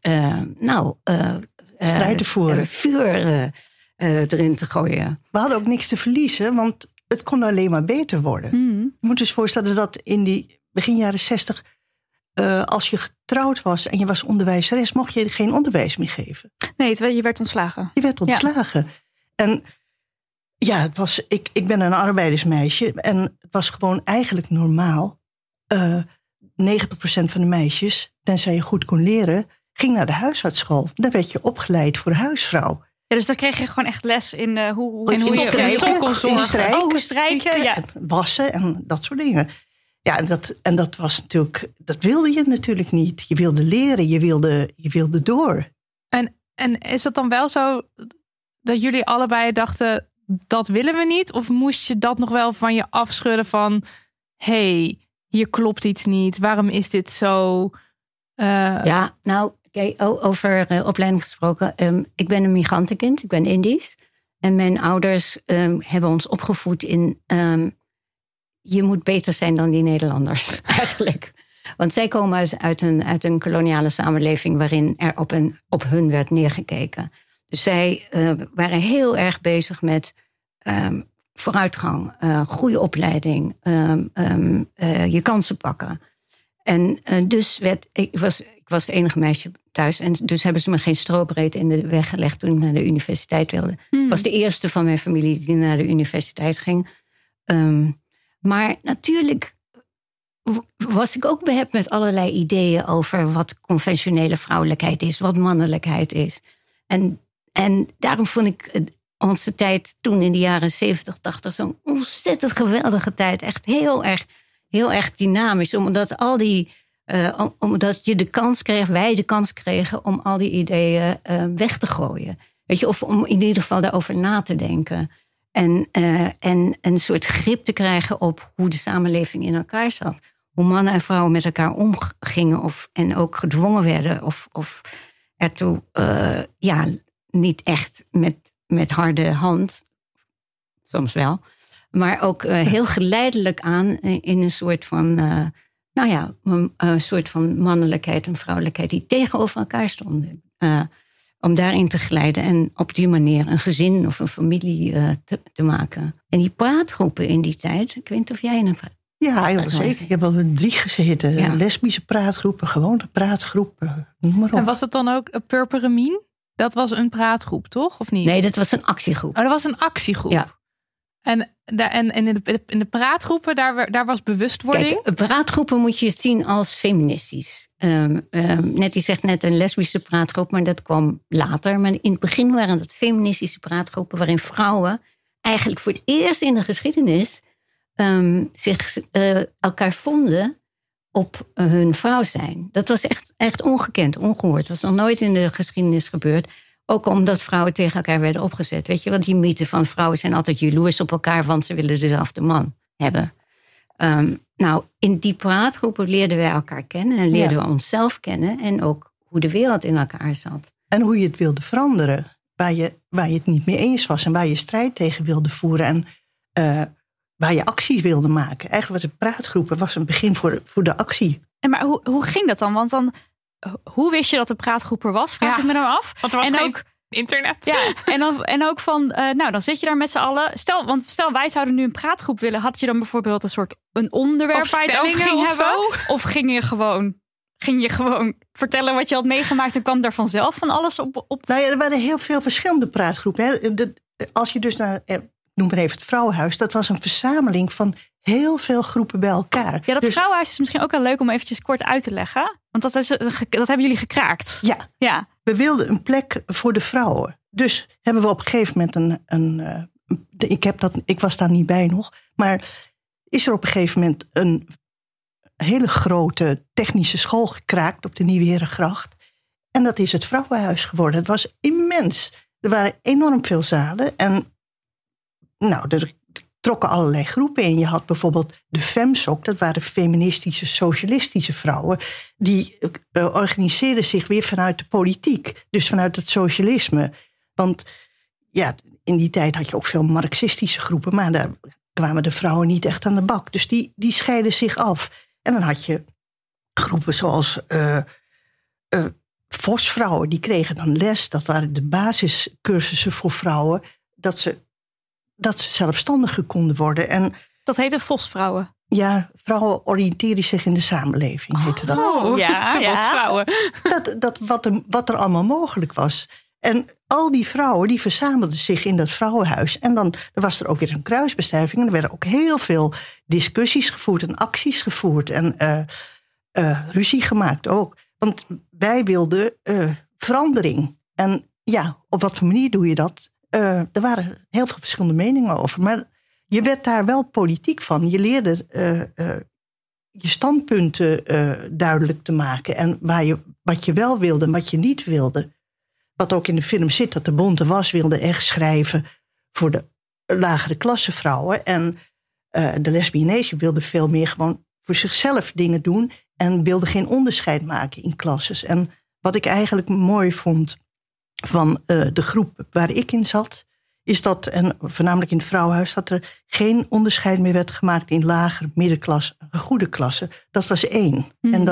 strijd te voeren. Vuur erin te gooien. We hadden ook niks te verliezen, want het kon alleen maar beter worden. Je moet dus voorstellen dat in die begin jaren 60... als je getrouwd was en je was onderwijzeres, mocht je geen onderwijs meer geven. Nee, je werd ontslagen. Je werd ontslagen. Ja. En ja, ik ben een arbeidersmeisje. En het was gewoon eigenlijk normaal. 90% van de meisjes, tenzij je goed kon leren, ging naar de huisartsschool. Daar werd je opgeleid voor huisvrouw. Ja, dus dan kreeg je gewoon echt les in hoe je kon zorgen. Hoe strijken. Ja. Wassen en dat soort dingen. Ja, en dat was natuurlijk, dat wilde je natuurlijk niet. Je wilde leren, je wilde door. En is het dan wel zo dat jullie allebei dachten, dat willen we niet? Of moest je dat nog wel van je afschudden van, hey, hier klopt iets niet. Waarom is dit zo? Ja, nou, over opleiding gesproken. Ik ben een migrantenkind, ik ben Indisch. En mijn ouders hebben ons opgevoed in, je moet beter zijn dan die Nederlanders, eigenlijk. Want zij komen uit een koloniale samenleving waarin er op hun werd neergekeken. Dus zij waren heel erg bezig met vooruitgang, goede opleiding, je kansen pakken. En dus ik was het enige meisje thuis. En dus hebben ze me geen strobreed in de weg gelegd toen ik naar de universiteit wilde. Ik was de eerste van mijn familie die naar de universiteit ging. Maar natuurlijk was ik ook behept met allerlei ideeën over wat conventionele vrouwelijkheid is, wat mannelijkheid is. En daarom vond ik onze tijd toen in de jaren 70, 80 zo'n ontzettend geweldige tijd. Echt heel erg dynamisch. Omdat omdat je de kans kreeg, wij de kans kregen om al die ideeën weg te gooien. Weet je, of om in ieder geval daarover na te denken. En een soort grip te krijgen op hoe de samenleving in elkaar zat. Hoe mannen en vrouwen met elkaar omgingen en ook gedwongen werden. Of ertoe, niet echt met harde hand, soms wel. Maar ook heel geleidelijk aan in een soort van, een soort van mannelijkheid en vrouwelijkheid die tegenover elkaar stonden. Om daarin te glijden en op die manier een gezin of een familie te maken. En die praatgroepen in die tijd, ik weet niet of jij in een Ja, heel zeker. Ik heb wel 3 gezeten. Ja. Lesbische praatgroepen, gewone praatgroepen, noem maar op. En was dat dan ook Purperemien? Dat was een praatgroep, toch? Of niet? Nee, dat was een actiegroep. Oh, dat was een actiegroep. Ja. En in de praatgroepen, daar was bewustwording? Kijk, praatgroepen moet je zien als feministisch. Netty zegt net een lesbische praatgroep, maar dat kwam later. Maar in het begin waren dat feministische praatgroepen waarin vrouwen eigenlijk voor het eerst in de geschiedenis zich elkaar vonden op hun vrouw zijn. Dat was echt ongekend, ongehoord. Dat was nog nooit in de geschiedenis gebeurd. Ook omdat vrouwen tegen elkaar werden opgezet. Weet je, want die mythe van vrouwen zijn altijd jaloers op elkaar, want ze willen dezelfde man hebben. In die praatgroepen leerden wij elkaar kennen en leerden we onszelf kennen en ook hoe de wereld in elkaar zat. En hoe je het wilde veranderen, waar je het niet mee eens was en waar je strijd tegen wilde voeren en waar je acties wilde maken. Eigenlijk was het praatgroepen was een begin voor de actie. En maar hoe ging dat dan? Want dan, hoe wist je dat de praatgroep er was? Vraag ik me dan af. Want er was geen internet. Ja, en ook van, dan zit je daar met z'n allen. Stel, wij zouden nu een praatgroep willen. Had je dan bijvoorbeeld een onderwerp waar je het over ging hebben? Zo? Of ging je gewoon vertellen wat je had meegemaakt en kwam daar vanzelf van alles op? Nou ja, er waren heel veel verschillende praatgroepen. Hè. Als je dus naar, noem maar even het Vrouwenhuis. Dat was een verzameling van heel veel groepen bij elkaar. Ja, dat Vrouwenhuis is misschien ook wel leuk om eventjes kort uit te leggen. Want dat hebben jullie gekraakt. Ja. We wilden een plek voor de vrouwen. Dus hebben we op een gegeven moment ik was daar niet bij nog. Maar is er op een gegeven moment hele grote technische school gekraakt op de Nieuwe Herengracht. En dat is het vrouwenhuis geworden. Het was immens. Er waren enorm veel zalen. En er trokken allerlei groepen in. Je had bijvoorbeeld de FEMSOC. Dat waren feministische, socialistische vrouwen. Die organiseerden zich weer vanuit de politiek. Dus vanuit het socialisme. Want in die tijd had je ook veel marxistische groepen. Maar daar kwamen de vrouwen niet echt aan de bak. Dus die scheiden zich af. En dan had je groepen zoals VOS-vrouwen. Die kregen dan les. Dat waren de basiscursussen voor vrouwen. Dat ze zelfstandiger konden worden. En dat heette VOS-vrouwen. Ja, vrouwen oriënteren zich in de samenleving, heette dat. VOS-vrouwen. Wat er allemaal mogelijk was. En al die vrouwen die verzamelden zich in dat vrouwenhuis. En dan was er ook weer een kruisbestuiving. En er werden ook heel veel discussies gevoerd en acties gevoerd. En ruzie gemaakt ook. Want wij wilden verandering. En op wat voor manier doe je dat? Er waren heel veel verschillende meningen over. Maar je werd daar wel politiek van. Je leerde je standpunten duidelijk te maken. En wat je wel wilde en wat je niet wilde. Wat ook in de film zit, dat de Bonte Was wilde echt schrijven voor de lagere klasse vrouwen. En de Lesbienese wilde veel meer gewoon voor zichzelf dingen doen. En wilde geen onderscheid maken in klasses. En wat ik eigenlijk mooi vond van de groep waar ik in zat, is dat, en voornamelijk in het vrouwenhuis, dat er geen onderscheid meer werd gemaakt in lager, middenklasse en goede klasse. Dat was één. En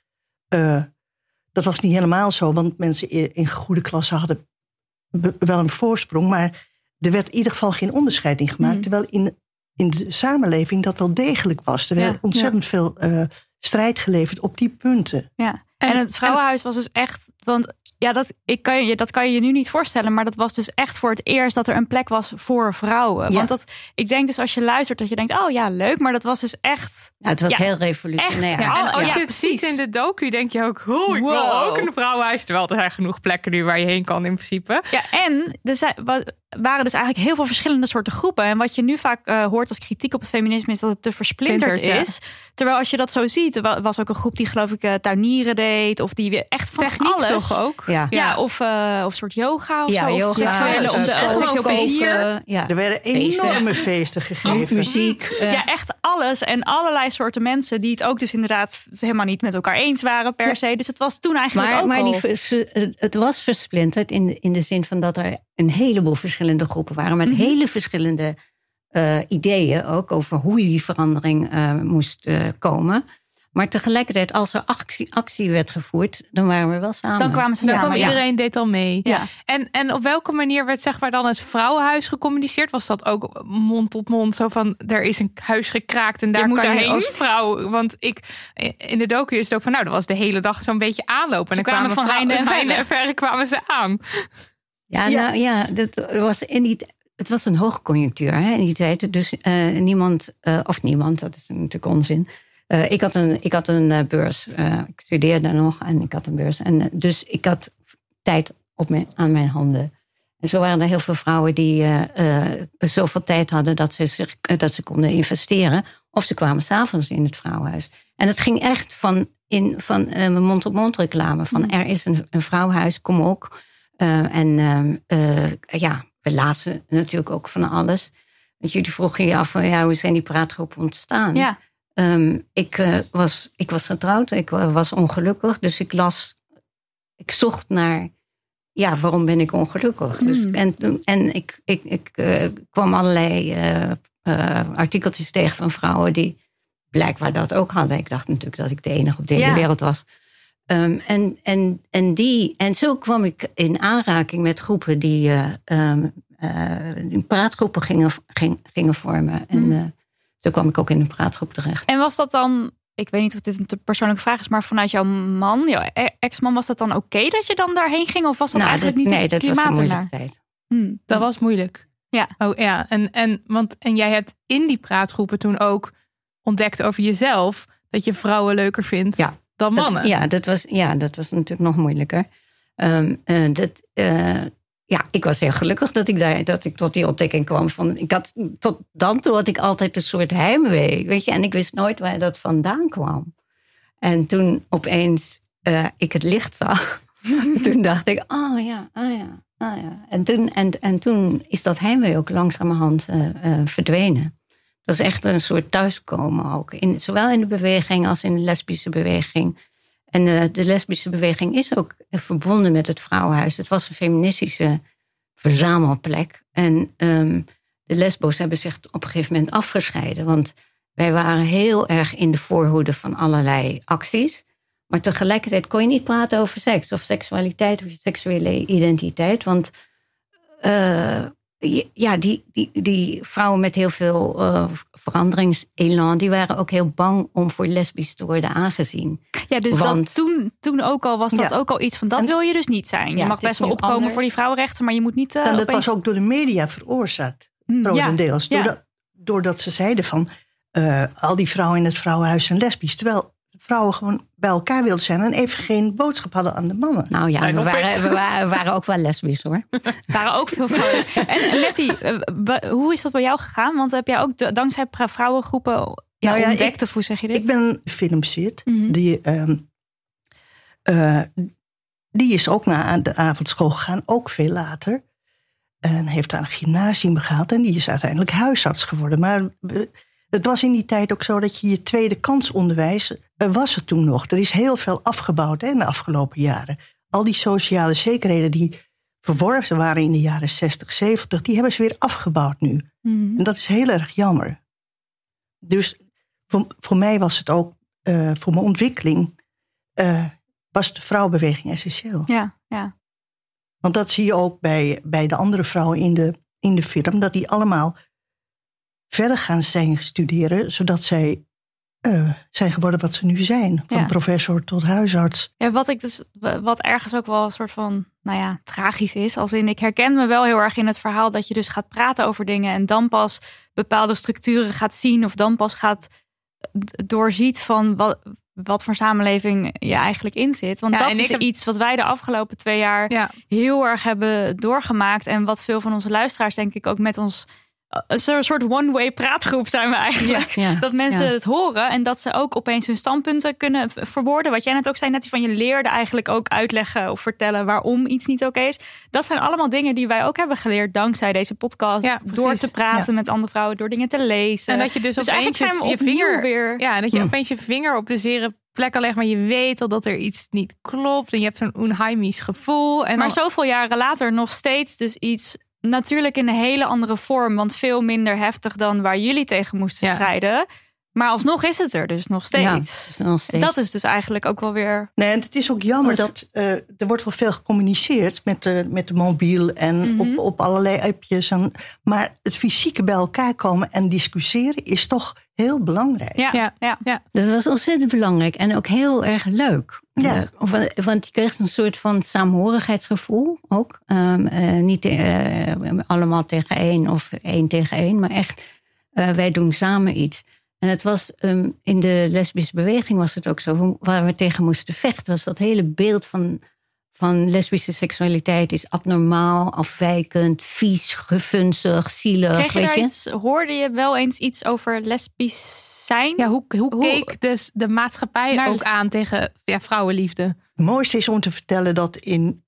dat was niet helemaal zo, want mensen in goede klassen hadden wel een voorsprong, maar er werd in ieder geval geen onderscheid in gemaakt. Terwijl in de samenleving dat wel degelijk was. Er werd ontzettend veel strijd geleverd op die punten. Ja. En het vrouwenhuis was dus echt, want dat kan je je nu niet voorstellen, maar dat was dus echt voor het eerst dat er een plek was voor vrouwen. Ja. Want ik denk dus als je luistert dat je denkt, oh ja, leuk, maar dat was dus echt. Nou, het was heel revolutionair. Echt, en als je het ziet in de docu, denk je ook, ik wil ook een vrouwenhuis. Terwijl er zijn genoeg plekken nu waar je heen kan in principe. Ja, en er waren dus eigenlijk heel veel verschillende soorten groepen. En wat je nu vaak hoort als kritiek op het feminisme is dat het te versplinterd is. Terwijl als je dat zo ziet, er was ook een groep die geloof ik tuinieren deed. Of die echt van techniek alles. Toch ook? Ja, of soort yoga of zo. Yoga, Seksuele plezier. Er werden enorme feesten gegeven. Muziek. Ja, echt alles. En allerlei soorten mensen die het ook dus inderdaad helemaal niet met elkaar eens waren per se. Dus het was toen eigenlijk ook al. Het was versplinterd in de zin van dat er een heleboel verschillende groepen waren. Met hele verschillende ideeën ook over hoe die verandering moest komen. Maar tegelijkertijd, als er actie werd gevoerd, dan waren we wel samen. Dan kwamen ze samen. Iedereen deed al mee. Ja. En op welke manier werd zeg maar dan het vrouwenhuis gecommuniceerd? Was dat ook mond tot mond? Zo van, er is een huis gekraakt en daar kan je als vrouw. Want in de docu is het ook van, dat was de hele dag zo'n beetje aanlopen. En dan kwamen van heinde en verre kwamen ze aan. Dat was het was een hoogconjunctuur in die tijd. Dus niemand, dat is natuurlijk onzin. Ik had een beurs. Ik studeerde nog en ik had een beurs. En dus ik had tijd aan mijn handen. En zo waren er heel veel vrouwen die zoveel tijd hadden dat ze konden investeren. Of ze kwamen 's avonds in het vrouwenhuis. En het ging echt van mond-op-mond reclame. Van er is een vrouwenhuis, kom ook. We lazen natuurlijk ook van alles. Want jullie vroegen je af, hoe zijn die praatgroepen ontstaan? Ja. Ik was getrouwd, ik was ongelukkig. Dus ik zocht naar, waarom ben ik ongelukkig? Dus, en ik kwam allerlei artikeltjes tegen van vrouwen die blijkbaar dat ook hadden. Ik dacht natuurlijk dat ik de enige op de hele wereld was. En zo kwam ik in aanraking met groepen die praatgroepen gingen vormen. En zo kwam ik ook in een praatgroep terecht. En was dat dan, ik weet niet of dit een te persoonlijke vraag is, maar vanuit jouw man, jouw ex-man, was dat dan oké dat je dan daarheen ging? Of was dat eigenlijk niet het klimaat? Dat was een moeilijke tijd. Dat was moeilijk. Ja. Oh ja, en jij hebt in die praatgroepen toen ook ontdekt over jezelf dat je vrouwen leuker vindt dan mannen. Dat was natuurlijk nog moeilijker. Ik was heel gelukkig dat ik tot die ontdekking kwam. Tot dan toe had ik altijd een soort heimwee, weet je. En ik wist nooit waar dat vandaan kwam. En toen opeens ik het licht zag, toen dacht ik, oh ja. En toen is dat heimwee ook langzamerhand verdwenen. Dat is echt een soort thuiskomen ook. Zowel in de beweging als in de lesbische beweging. En de lesbische beweging is ook verbonden met het vrouwenhuis. Het was een feministische verzamelplek. En de lesbo's hebben zich op een gegeven moment afgescheiden. Want wij waren heel erg in de voorhoede van allerlei acties. Maar tegelijkertijd kon je niet praten over seks of seksualiteit of je seksuele identiteit. Want die vrouwen met heel veel veranderingselan, die waren ook heel bang om voor lesbisch te worden aangezien. Ja, dus toen ook al was dat ook al iets van, dat wil je dus niet zijn. Je mag best wel opkomen voor die vrouwenrechten, maar je moet niet... en dat was ook door de media veroorzaakt, grotendeels. Ja. Doordat ze zeiden van, al die vrouwen in het vrouwenhuis zijn lesbisch. Terwijl vrouwen gewoon bij elkaar wilden zijn en even geen boodschap hadden aan de mannen. Nou ja, we waren ook wel lesbisch hoor. Er waren ook veel vrouwen. En Letty, hoe is dat bij jou gegaan? Want heb jij ook dankzij vrouwengroepen ontdekt? Of hoe zeg je dit? Ik ben filmzit. Die is ook naar de avondschool gegaan, ook veel later. En heeft daar een gymnasium gehaald. En die is uiteindelijk huisarts geworden. Maar het was in die tijd ook zo dat je tweede kansonderwijs, was er toen nog. Er is heel veel afgebouwd in de afgelopen jaren. Al die sociale zekerheden die verworven waren in de jaren 60, 70... die hebben ze weer afgebouwd nu. En dat is heel erg jammer. Dus voor mij was het ook, voor mijn ontwikkeling, was de vrouwenbeweging essentieel. Ja. Want dat zie je ook bij de andere vrouwen in de film, dat die allemaal verder gaan zijn studeren, zodat zij zijn geworden wat ze nu zijn. Van professor tot huisarts. Ja, wat ergens ook wel een soort van, tragisch is. Als in, ik herken me wel heel erg in het verhaal dat je dus gaat praten over dingen en dan pas bepaalde structuren gaat zien of dan pas gaat doorziet van wat voor samenleving je eigenlijk in zit. Want dat is iets wat wij de afgelopen 2 jaar heel erg hebben doorgemaakt. En wat veel van onze luisteraars denk ik ook met ons... Een soort one-way praatgroep zijn we eigenlijk. Dat mensen het horen en dat ze ook opeens hun standpunten kunnen verwoorden. Wat jij net ook zei, net van je leerde eigenlijk ook uitleggen of vertellen waarom iets niet oké is. Dat zijn allemaal dingen die wij ook hebben geleerd dankzij deze podcast. Door te praten met andere vrouwen, door dingen te lezen. En dat je dus opeens je vinger weer... Ja, en dat je opeens je vinger op de zere plekken legt, maar je weet al dat er iets niet klopt. En je hebt zo'n onheimisch gevoel. En maar zoveel jaren later nog steeds dus iets... Natuurlijk in een hele andere vorm, want veel minder heftig dan waar jullie tegen moesten strijden. Maar alsnog is het er dus nog steeds. Ja, nog steeds. Dat is dus eigenlijk ook wel weer... Nee, en het is ook jammer dat er wordt wel veel gecommuniceerd met de mobiel en op allerlei appjes. Maar het fysieke bij elkaar komen en discussiëren is toch heel belangrijk. Ja. Dat was ontzettend belangrijk en ook heel erg leuk. Ja. Want je kreeg een soort van saamhorigheidsgevoel ook. Niet allemaal tegen 1 of 1 tegen 1, maar echt wij doen samen iets. En het was in de lesbische beweging was het ook zo, waar we tegen moesten vechten, was dat hele beeld van lesbische seksualiteit is abnormaal, afwijkend, vies, gefunzig, zielig. Hoorde je wel eens iets over lesbisch zijn? Ja, hoe keek dus de maatschappij ook aan tegen vrouwenliefde? Het mooiste is om te vertellen dat in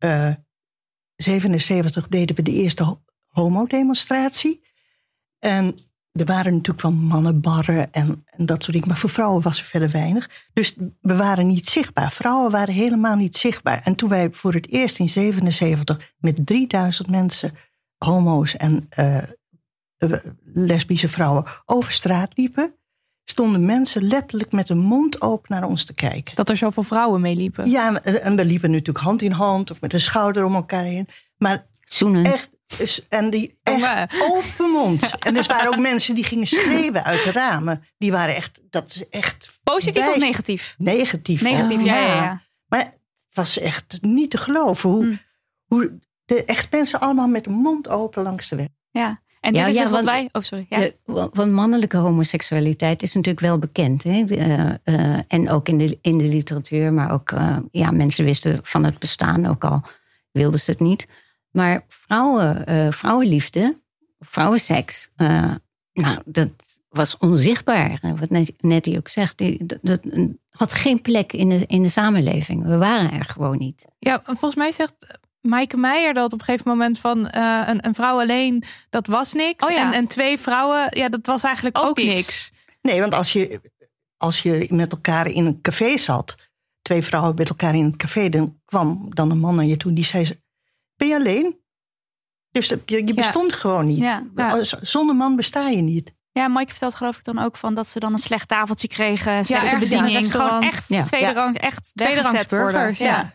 1977 deden we de eerste homodemonstratie. En er waren natuurlijk wel mannenbarren en dat soort dingen. Maar voor vrouwen was er verder weinig. Dus we waren niet zichtbaar. Vrouwen waren helemaal niet zichtbaar. En toen wij voor het eerst in 1977 met 3000 mensen, homo's en lesbische vrouwen, over straat liepen, stonden mensen letterlijk met hun mond open naar ons te kijken. Dat er zoveel vrouwen meeliepen. Ja, en we liepen natuurlijk hand in hand of met een schouder om elkaar heen. Maar zoenen. Echt. En die echt open mond. En er waren ook mensen die gingen schreeuwen uit de ramen. Die waren echt, dat is echt... Positief of negatief? Negatief. Ja. Maar het was echt niet te geloven hoe de echt mensen allemaal met de mond open langs de weg. Ja. En dit is dus wat wij... Oh, sorry. Ja. Want mannelijke homoseksualiteit is natuurlijk wel bekend. Hè? En ook in de literatuur. Maar ook mensen wisten van het bestaan. Ook al wilden ze het niet. Maar vrouwenliefde, vrouwenseks, dat was onzichtbaar. Wat Nettie ook zegt, had geen plek in de samenleving. We waren er gewoon niet. Ja, volgens mij zegt Maaike Meijer dat op een gegeven moment van een vrouw alleen, dat was niks. En 2 vrouwen, dat was eigenlijk ook niks. Nee, want als je met elkaar in een café zat, 2 vrouwen met elkaar in het café, dan kwam dan een man naar je toe die zei, ben je alleen? Dus je bestond gewoon niet. Ja. Zonder man besta je niet. Ja, Maaike vertelt geloof ik dan ook van dat ze dan een slecht tafeltje kregen, slechte bediening. Gewoon echt tweede rang, echt weggezet worden. Ja.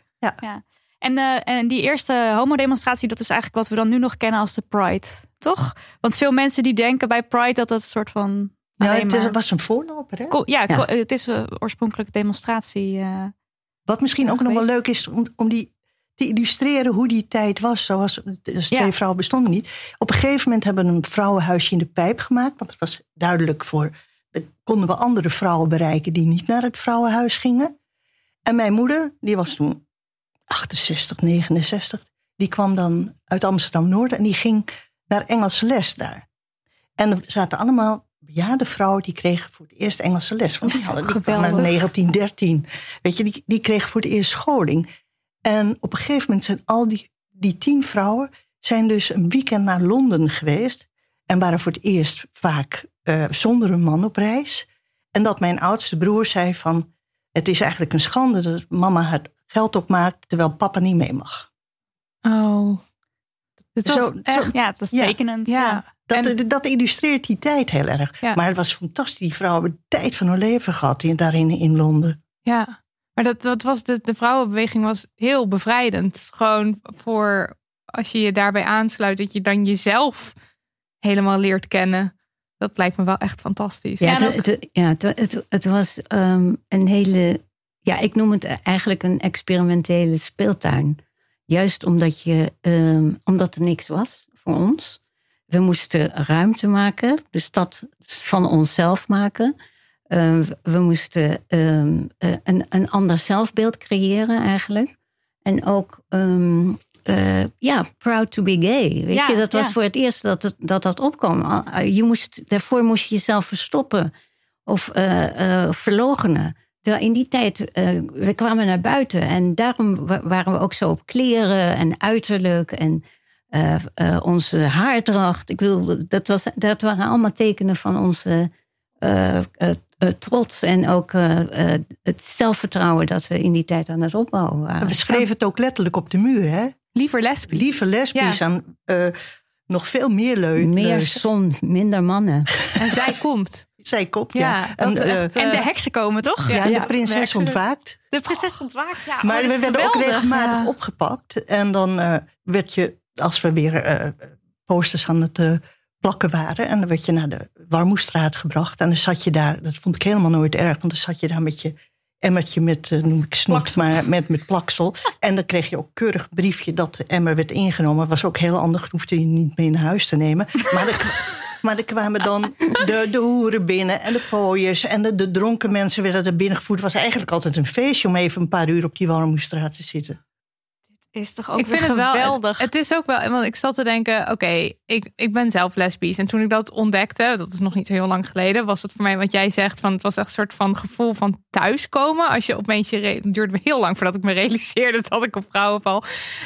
En die eerste homodemonstratie, dat is eigenlijk wat we dan nu nog kennen als de Pride, toch? Want veel mensen die denken bij Pride dat het een soort van... het was een voorloper, hè? Het is oorspronkelijk demonstratie. Wat misschien ook nog wel leuk is om die te illustreren hoe die tijd was. Zoals 2 vrouwen bestonden niet. Op een gegeven moment hebben we een vrouwenhuisje in de pijp gemaakt. Want het was duidelijk dan konden we andere vrouwen bereiken die niet naar het vrouwenhuis gingen. En mijn moeder, die was toen 68, 69. Die kwam dan uit Amsterdam-Noord en die ging naar Engelse les daar. En er zaten allemaal bejaarde vrouwen die kregen voor het eerst Engelse les. Want die kwamen in 1913. Weet je, die kregen voor het eerst scholing. En op een gegeven moment zijn al die 10 vrouwen zijn dus een weekend naar Londen geweest. En waren voor het eerst vaak zonder een man op reis. En dat mijn oudste broer zei van, het is eigenlijk een schande dat mama het geld opmaakt terwijl papa niet mee mag. Oh, dat is tekenend. Ja. Dat illustreert die tijd heel erg. Ja. Maar het was fantastisch. Die vrouwen hebben de tijd van hun leven gehad daarin in Londen. Ja, maar dat was de vrouwenbeweging was heel bevrijdend. Gewoon voor als je daarbij aansluit, dat je dan jezelf helemaal leert kennen. Dat lijkt me wel echt fantastisch. Het was een hele... Ja, ik noem het eigenlijk een experimentele speeltuin. Juist omdat er niks was voor ons. We moesten ruimte maken, de stad van onszelf maken. We moesten een ander zelfbeeld creëren eigenlijk. En ook, proud to be gay. Weet je, dat was voor het eerst dat opkwam. Daarvoor moest je jezelf verstoppen of verloochenen. In die tijd, we kwamen naar buiten en daarom waren we ook zo op kleren en uiterlijk en onze haardracht. Ik bedoel, dat waren allemaal tekenen van onze trots en ook het zelfvertrouwen dat we in die tijd aan het opbouwen waren. We schreven het ook letterlijk op de muur, hè? Liever lesbisch. Liever lesbisch aan nog veel meer leugen. Meer zon, minder mannen. En zij komt. Zij komt, ja. En de heksen komen, toch? Ja, de prinses ontwaakt. De prinses ontwaakt, ja. Maar we werden ook regelmatig opgepakt. En dan werd je, als we weer posters aan het plakken waren... en dan werd je naar de Warmoestraat gebracht. En dan zat je daar, dat vond ik helemaal nooit erg... want dan zat je daar met je emmertje met, noem ik snoep, maar met plaksel. En dan kreeg je ook keurig een briefje dat de emmer werd ingenomen. Dat was ook heel handig, hoefde je niet mee naar huis te nemen. Maar er kwamen dan de hoeren binnen en de pooiers... en de dronken mensen werden er binnengevoerd. Het was eigenlijk altijd een feestje om even een paar uur op die Warmoestraat te zitten. Is toch ook ik vind het geweldig. Wel, het is ook wel, want ik zat te denken, oké, ik ben zelf lesbisch. En toen ik dat ontdekte, dat is nog niet zo heel lang geleden, was het voor mij wat jij zegt, van het was echt een soort van gevoel van thuiskomen. Als je opeens het duurde me heel lang voordat ik me realiseerde dat ik op vrouwen val.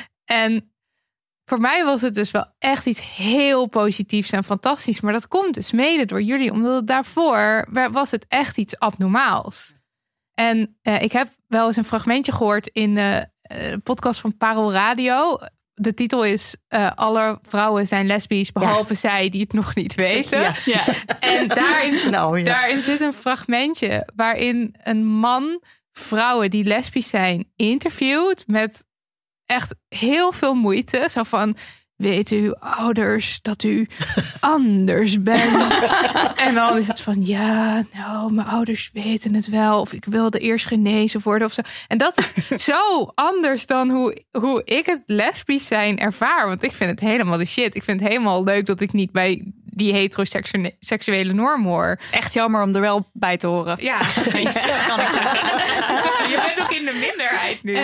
En voor mij was het dus wel echt iets heel positiefs en fantastisch. Maar dat komt dus mede door jullie, omdat het daarvoor was het echt iets abnormaals. En ik heb wel eens een fragmentje gehoord in de podcast van Parel Radio. De titel is Alle vrouwen zijn lesbisch, behalve zij die het nog niet weten. Ja. En daarin zit een fragmentje waarin een man vrouwen die lesbisch zijn interviewt met echt heel veel moeite. Zo van, weten uw ouders dat u anders bent? En dan is het van, ja, nou, mijn ouders weten het wel. Of ik wilde eerst genezen worden of zo. En dat is zo anders dan hoe ik het lesbisch zijn ervaar. Want ik vind het helemaal de shit. Ik vind het helemaal leuk dat ik niet bij die heteroseksuele norm hoor. Echt jammer om er wel bij te horen. Ja, precies. Dat kan ik zeggen. Je bent ook in de minderheid nu.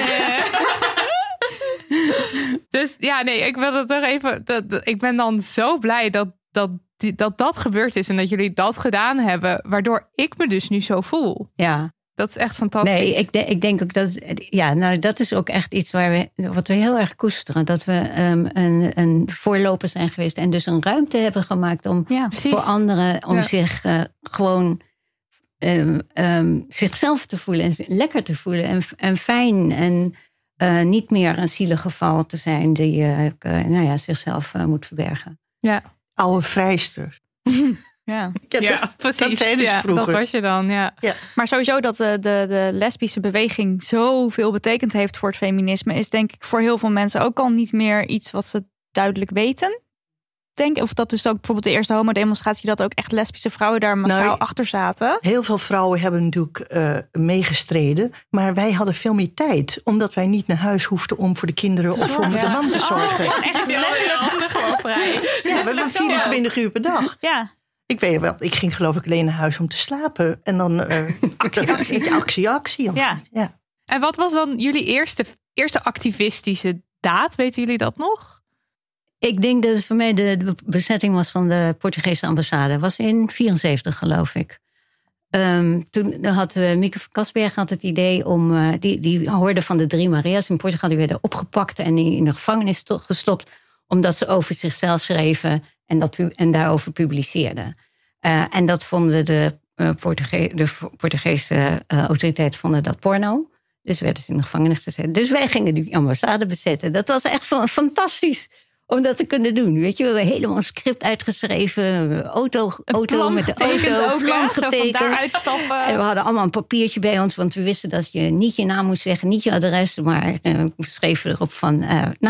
Dus ja, nee, ik wil het toch even. Ik ben dan zo blij dat gebeurd is en dat jullie dat gedaan hebben, waardoor ik me dus nu zo voel. Ja, Dat is echt fantastisch. Nee, ik denk ook dat... Ja, nou, dat is ook echt iets wat we heel erg koesteren. Dat we een voorloper zijn geweest. En dus een ruimte hebben gemaakt om voor anderen... om zich gewoon zichzelf te voelen. En lekker te voelen. En fijn. En niet meer een zielig geval te zijn... die zichzelf moet verbergen. Ja. Oude vrijsters. Ja, precies. Dat dat was je dan, ja. Maar sowieso dat de lesbische beweging zoveel betekend heeft voor het feminisme... is denk ik voor heel veel mensen ook al niet meer iets wat ze duidelijk weten. Of dat is ook bijvoorbeeld de eerste homodemonstratie... dat ook echt lesbische vrouwen daar massaal achter zaten. Heel veel vrouwen hebben natuurlijk meegestreden. Maar wij hadden veel meer tijd. Omdat wij niet naar huis hoefden om voor de kinderen of voor de man te zorgen. Echt letterlijk gewoon vrij. Ja, we hebben 24 uur per dag. Ja. Ik weet wel, ik ging geloof ik alleen naar huis om te slapen. En dan actie. Ja. En wat was dan jullie eerste activistische daad? Weten jullie dat nog? Ik denk dat het voor mij de bezetting was van de Portugese ambassade. Dat was in 1974, geloof ik. Toen had Mieke van Kasberg het idee om... Die hoorde van de 3 Maria's in Portugal. Die werden opgepakt en in de gevangenis gestopt. Omdat ze over zichzelf schreven en daarover publiceerden. En dat vonden de Portugese autoriteiten vonden dat porno. Dus werden ze in de gevangenis gezet. Dus wij gingen die ambassade bezetten. Dat was echt fantastisch om dat te kunnen doen. Weet je, we hebben helemaal een script uitgeschreven. Auto met de auto, plan getekend. Daaruit stappen. En we hadden allemaal een papiertje bij ons, want we wisten dat je niet je naam moest zeggen, niet je adres, maar we schreven erop van,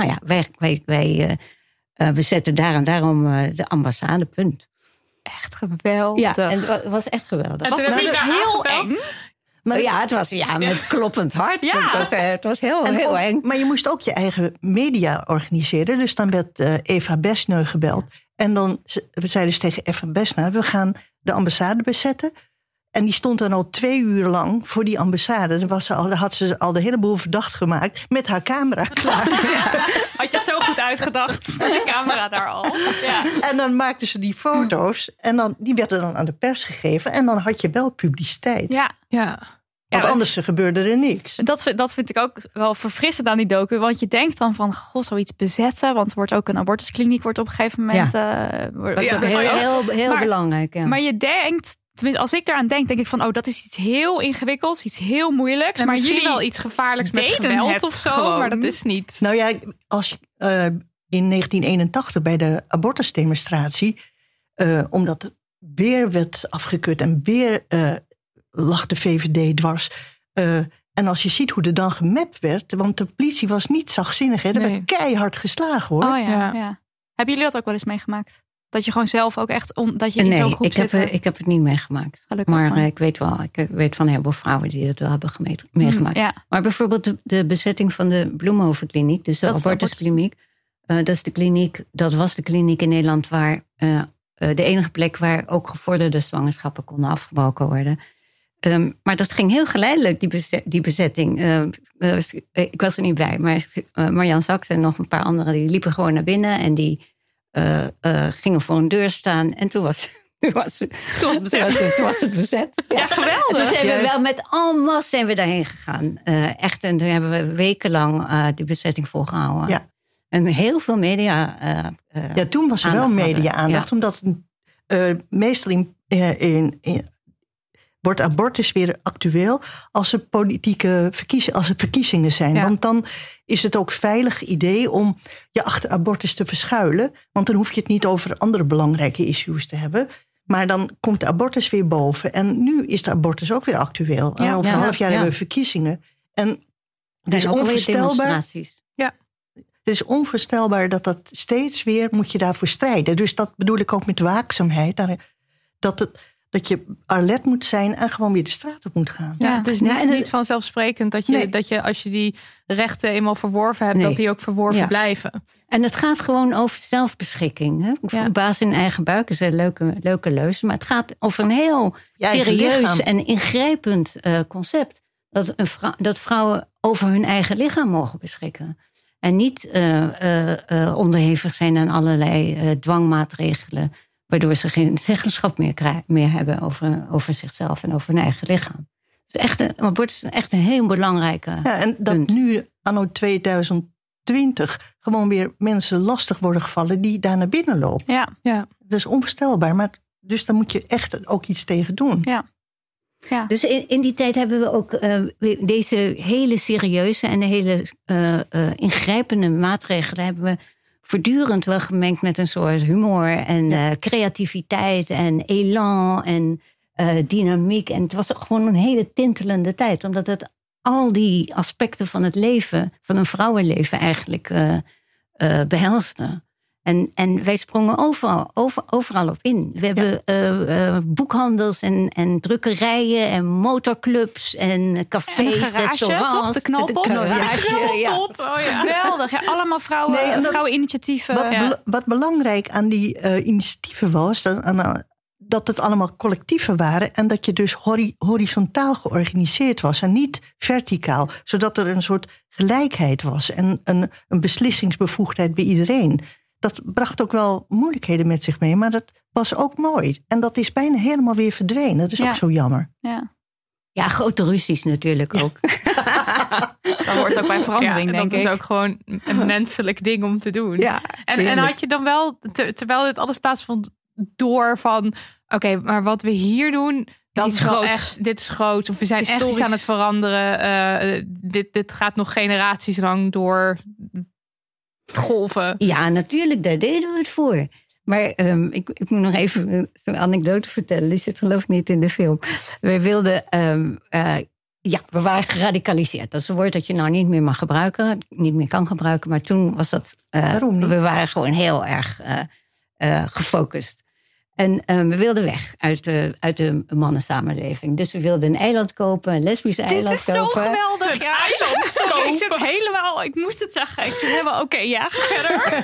wij bezetten daar en daarom de ambassade, punt. Echt geweldig. Ja, en het was echt geweldig. Was het niet heel eng? Maar het was met kloppend hart. Ja. Het was heel eng. Maar je moest ook je eigen media organiseren. Dus dan werd Eva Besneu gebeld. En dan zeiden ze tegen Eva Besneu, we gaan de ambassade bezetten. En die stond dan al 2 uur lang voor die ambassade. Daar had ze al de hele boel verdacht gemaakt met haar camera klaar. Had je dat zo goed uitgedacht? Met de camera daar al. Ja. En dan maakten ze die foto's. En die werden dan aan de pers gegeven. En dan had je wel publiciteit. Ja. Want anders gebeurde er niks. Dat vind ik ook wel verfrissend aan die docu. Want je denkt dan van, zoiets bezetten. Want er wordt ook een abortuskliniek op een gegeven moment... dat is ook heel belangrijk. Ja. Maar je denkt... Tenminste, als ik daaraan denk ik van... dat is iets heel ingewikkelds, iets heel moeilijks. Maar misschien jullie wel iets gevaarlijks met geweld of zo, gewoon. Maar dat is niet. Nou ja, als in 1981 bij de abortusdemonstratie... omdat weer werd afgekeurd en weer lag de VVD dwars... en als je ziet hoe er dan gemapt werd... want de politie was niet zachtzinnig, hè? Er werd keihard geslagen, hoor. Oh ja. Hebben jullie dat ook wel eens meegemaakt? Dat je gewoon zelf ook echt... dat je in zo'n groep zit? Nee, ik heb het niet meegemaakt. Gelukkig maar ik weet van een heleboel vrouwen die het wel hebben meegemaakt. Ja. Maar bijvoorbeeld de bezetting van de Bloemhovenkliniek, dus de abortuskliniek. Dat was de kliniek in Nederland waar de enige plek waar ook gevorderde zwangerschappen konden afgebroken worden. Maar dat ging heel geleidelijk, die bezetting. Ik was er niet bij, maar Marjan Saks en nog een paar anderen... die liepen gewoon naar binnen en die gingen voor een deur staan. En toen was het bezet. Ja, geweldig. En toen zijn we wel met en masse zijn we daarheen gegaan. Echt, en toen hebben we wekenlang die bezetting volgehouden. Ja. En heel veel media toen was er wel media-aandacht. Omdat meestal wordt abortus weer actueel als er politieke verkiezingen zijn. Ja. Want dan is het ook een veilig idee om je achter abortus te verschuilen. Want dan hoef je het niet over andere belangrijke issues te hebben. Maar dan komt de abortus weer boven. En nu is de abortus ook weer actueel. En over een half jaar hebben we verkiezingen. En het is onvoorstelbaar. Ja. Het is onvoorstelbaar dat steeds weer moet je daarvoor strijden. Dus dat bedoel ik ook met waakzaamheid. Dat je alert moet zijn en gewoon weer de straat op moet gaan. Ja, het is niet vanzelfzelfsprekend dat je als je die rechten eenmaal verworven hebt... dat die ook verworven blijven. En het gaat gewoon over zelfbeschikking. Hè? Ja. Baas in eigen buik is een leuke leus. Maar het gaat over een heel serieus en ingrijpend concept. Dat vrouwen over hun eigen lichaam mogen beschikken. En niet onderhevig zijn aan allerlei dwangmaatregelen... waardoor ze geen zeggenschap meer hebben over zichzelf en over hun eigen lichaam. Abort is echt een heel belangrijke en dat punt. nu, anno 2020, gewoon weer mensen lastig worden gevallen die daar naar binnen lopen. Ja. Dat is onvoorstelbaar, maar dus daar moet je echt ook iets tegen doen. Ja. Dus in die tijd hebben we ook deze hele serieuze en hele ingrijpende maatregelen hebben we voortdurend wel gemengd met een soort humor en creativiteit en elan en dynamiek. En het was gewoon een hele tintelende tijd, omdat het al die aspecten van het leven, van een vrouwenleven eigenlijk behelste. En wij sprongen overal op in. We hebben boekhandels en drukkerijen en motorclubs en cafés, En een garage, restaurants. toch? De knalpot. De garage, ja. Geweldig. Ja, allemaal vrouweninitiatieven. Wat belangrijk aan die initiatieven was, dat het allemaal collectieven waren en dat je dus horizontaal georganiseerd was en niet verticaal, zodat er een soort gelijkheid was en een beslissingsbevoegdheid bij iedereen. Dat bracht ook wel moeilijkheden met zich mee, maar dat was ook mooi. En dat is bijna helemaal weer verdwenen. Dat is ook zo jammer. Ja, grote ruzies natuurlijk ook. Dat hoort ook bij verandering, denk ik. Dat is ook gewoon een menselijk ding om te doen. Ja, en had je dan wel, terwijl dit alles plaatsvond, door van, oké, maar wat we hier doen, dat is wel echt, dit is groot. Of we zijn echt iets aan het veranderen. Dit gaat nog generaties lang door golven. Ja, natuurlijk, daar deden we het voor. Maar ik moet nog even zo'n anekdote vertellen. Die zit geloof ik niet in de film. We wilden, we waren geradicaliseerd. Dat is een woord dat je nou niet meer mag gebruiken. Niet meer kan gebruiken. Maar toen was dat, we waren gewoon heel erg gefocust. En we wilden weg uit de mannensamenleving. Dus we wilden een eiland kopen, een lesbisch eiland kopen. Dit is zo geweldig. Een eiland kopen. Ik zit helemaal, ik moest het zeggen. Ik zit helemaal, verder.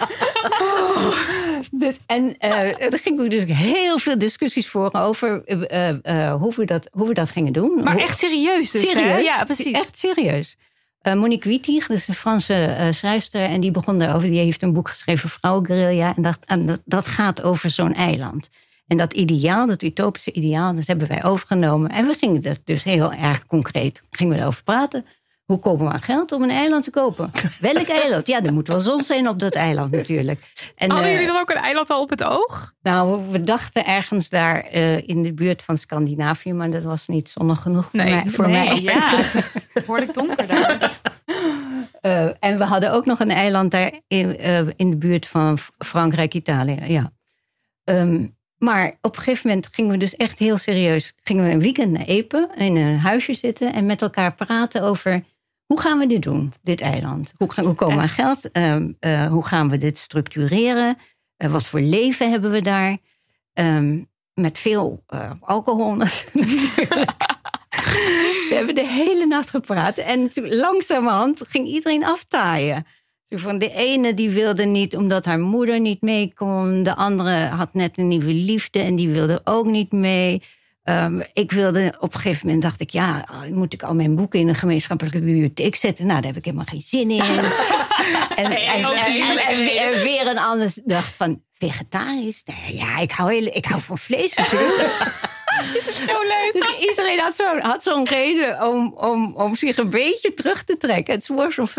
Er gingen dus heel veel discussies voor over hoe we dat gingen doen. Maar echt serieus dus, serieus, hè? Ja, precies. Echt serieus. Monique Wittig, dat is een Franse schrijfster, en die begon daarover. Die heeft een boek geschreven, Vrouwenguerilla. En dat gaat over zo'n eiland. En dat ideaal, dat utopische ideaal, dat hebben wij overgenomen. En we gingen dat dus heel erg concreet gingen we erover praten. Hoe komen we aan geld om een eiland te kopen? Welk eiland? Ja, er moet wel zon zijn op dat eiland natuurlijk. En, hadden jullie dan ook een eiland al op het oog? Nou, we dachten ergens daar in de buurt van Scandinavië, maar dat was niet zonnig genoeg voor mij. Ja, het is behoorlijk donker daar. En we hadden ook nog een eiland daar in de buurt van Frankrijk, Italië. Ja. Maar op een gegeven moment gingen we dus echt heel serieus. Gingen we een weekend naar Epe, in een huisje zitten en met elkaar praten over hoe gaan we dit doen, dit eiland? Hoe komen we aan geld? Hoe gaan we dit structureren? Wat voor leven hebben we daar? Met veel alcohol natuurlijk. We hebben de hele nacht gepraat. En langzamerhand ging iedereen aftaaien. Van de ene die wilde niet omdat haar moeder niet meekwam. De andere had net een nieuwe liefde en die wilde ook niet mee. Ik wilde, op een gegeven moment dacht ik, moet ik al mijn boeken in een gemeenschappelijke bibliotheek zetten? Nou, daar heb ik helemaal geen zin in. en weer een ander dacht van, vegetarisch? Ja, ik hou van vlees. Dit is zo leuk. Dus iedereen had zo'n reden om zich een beetje terug te trekken. Het was om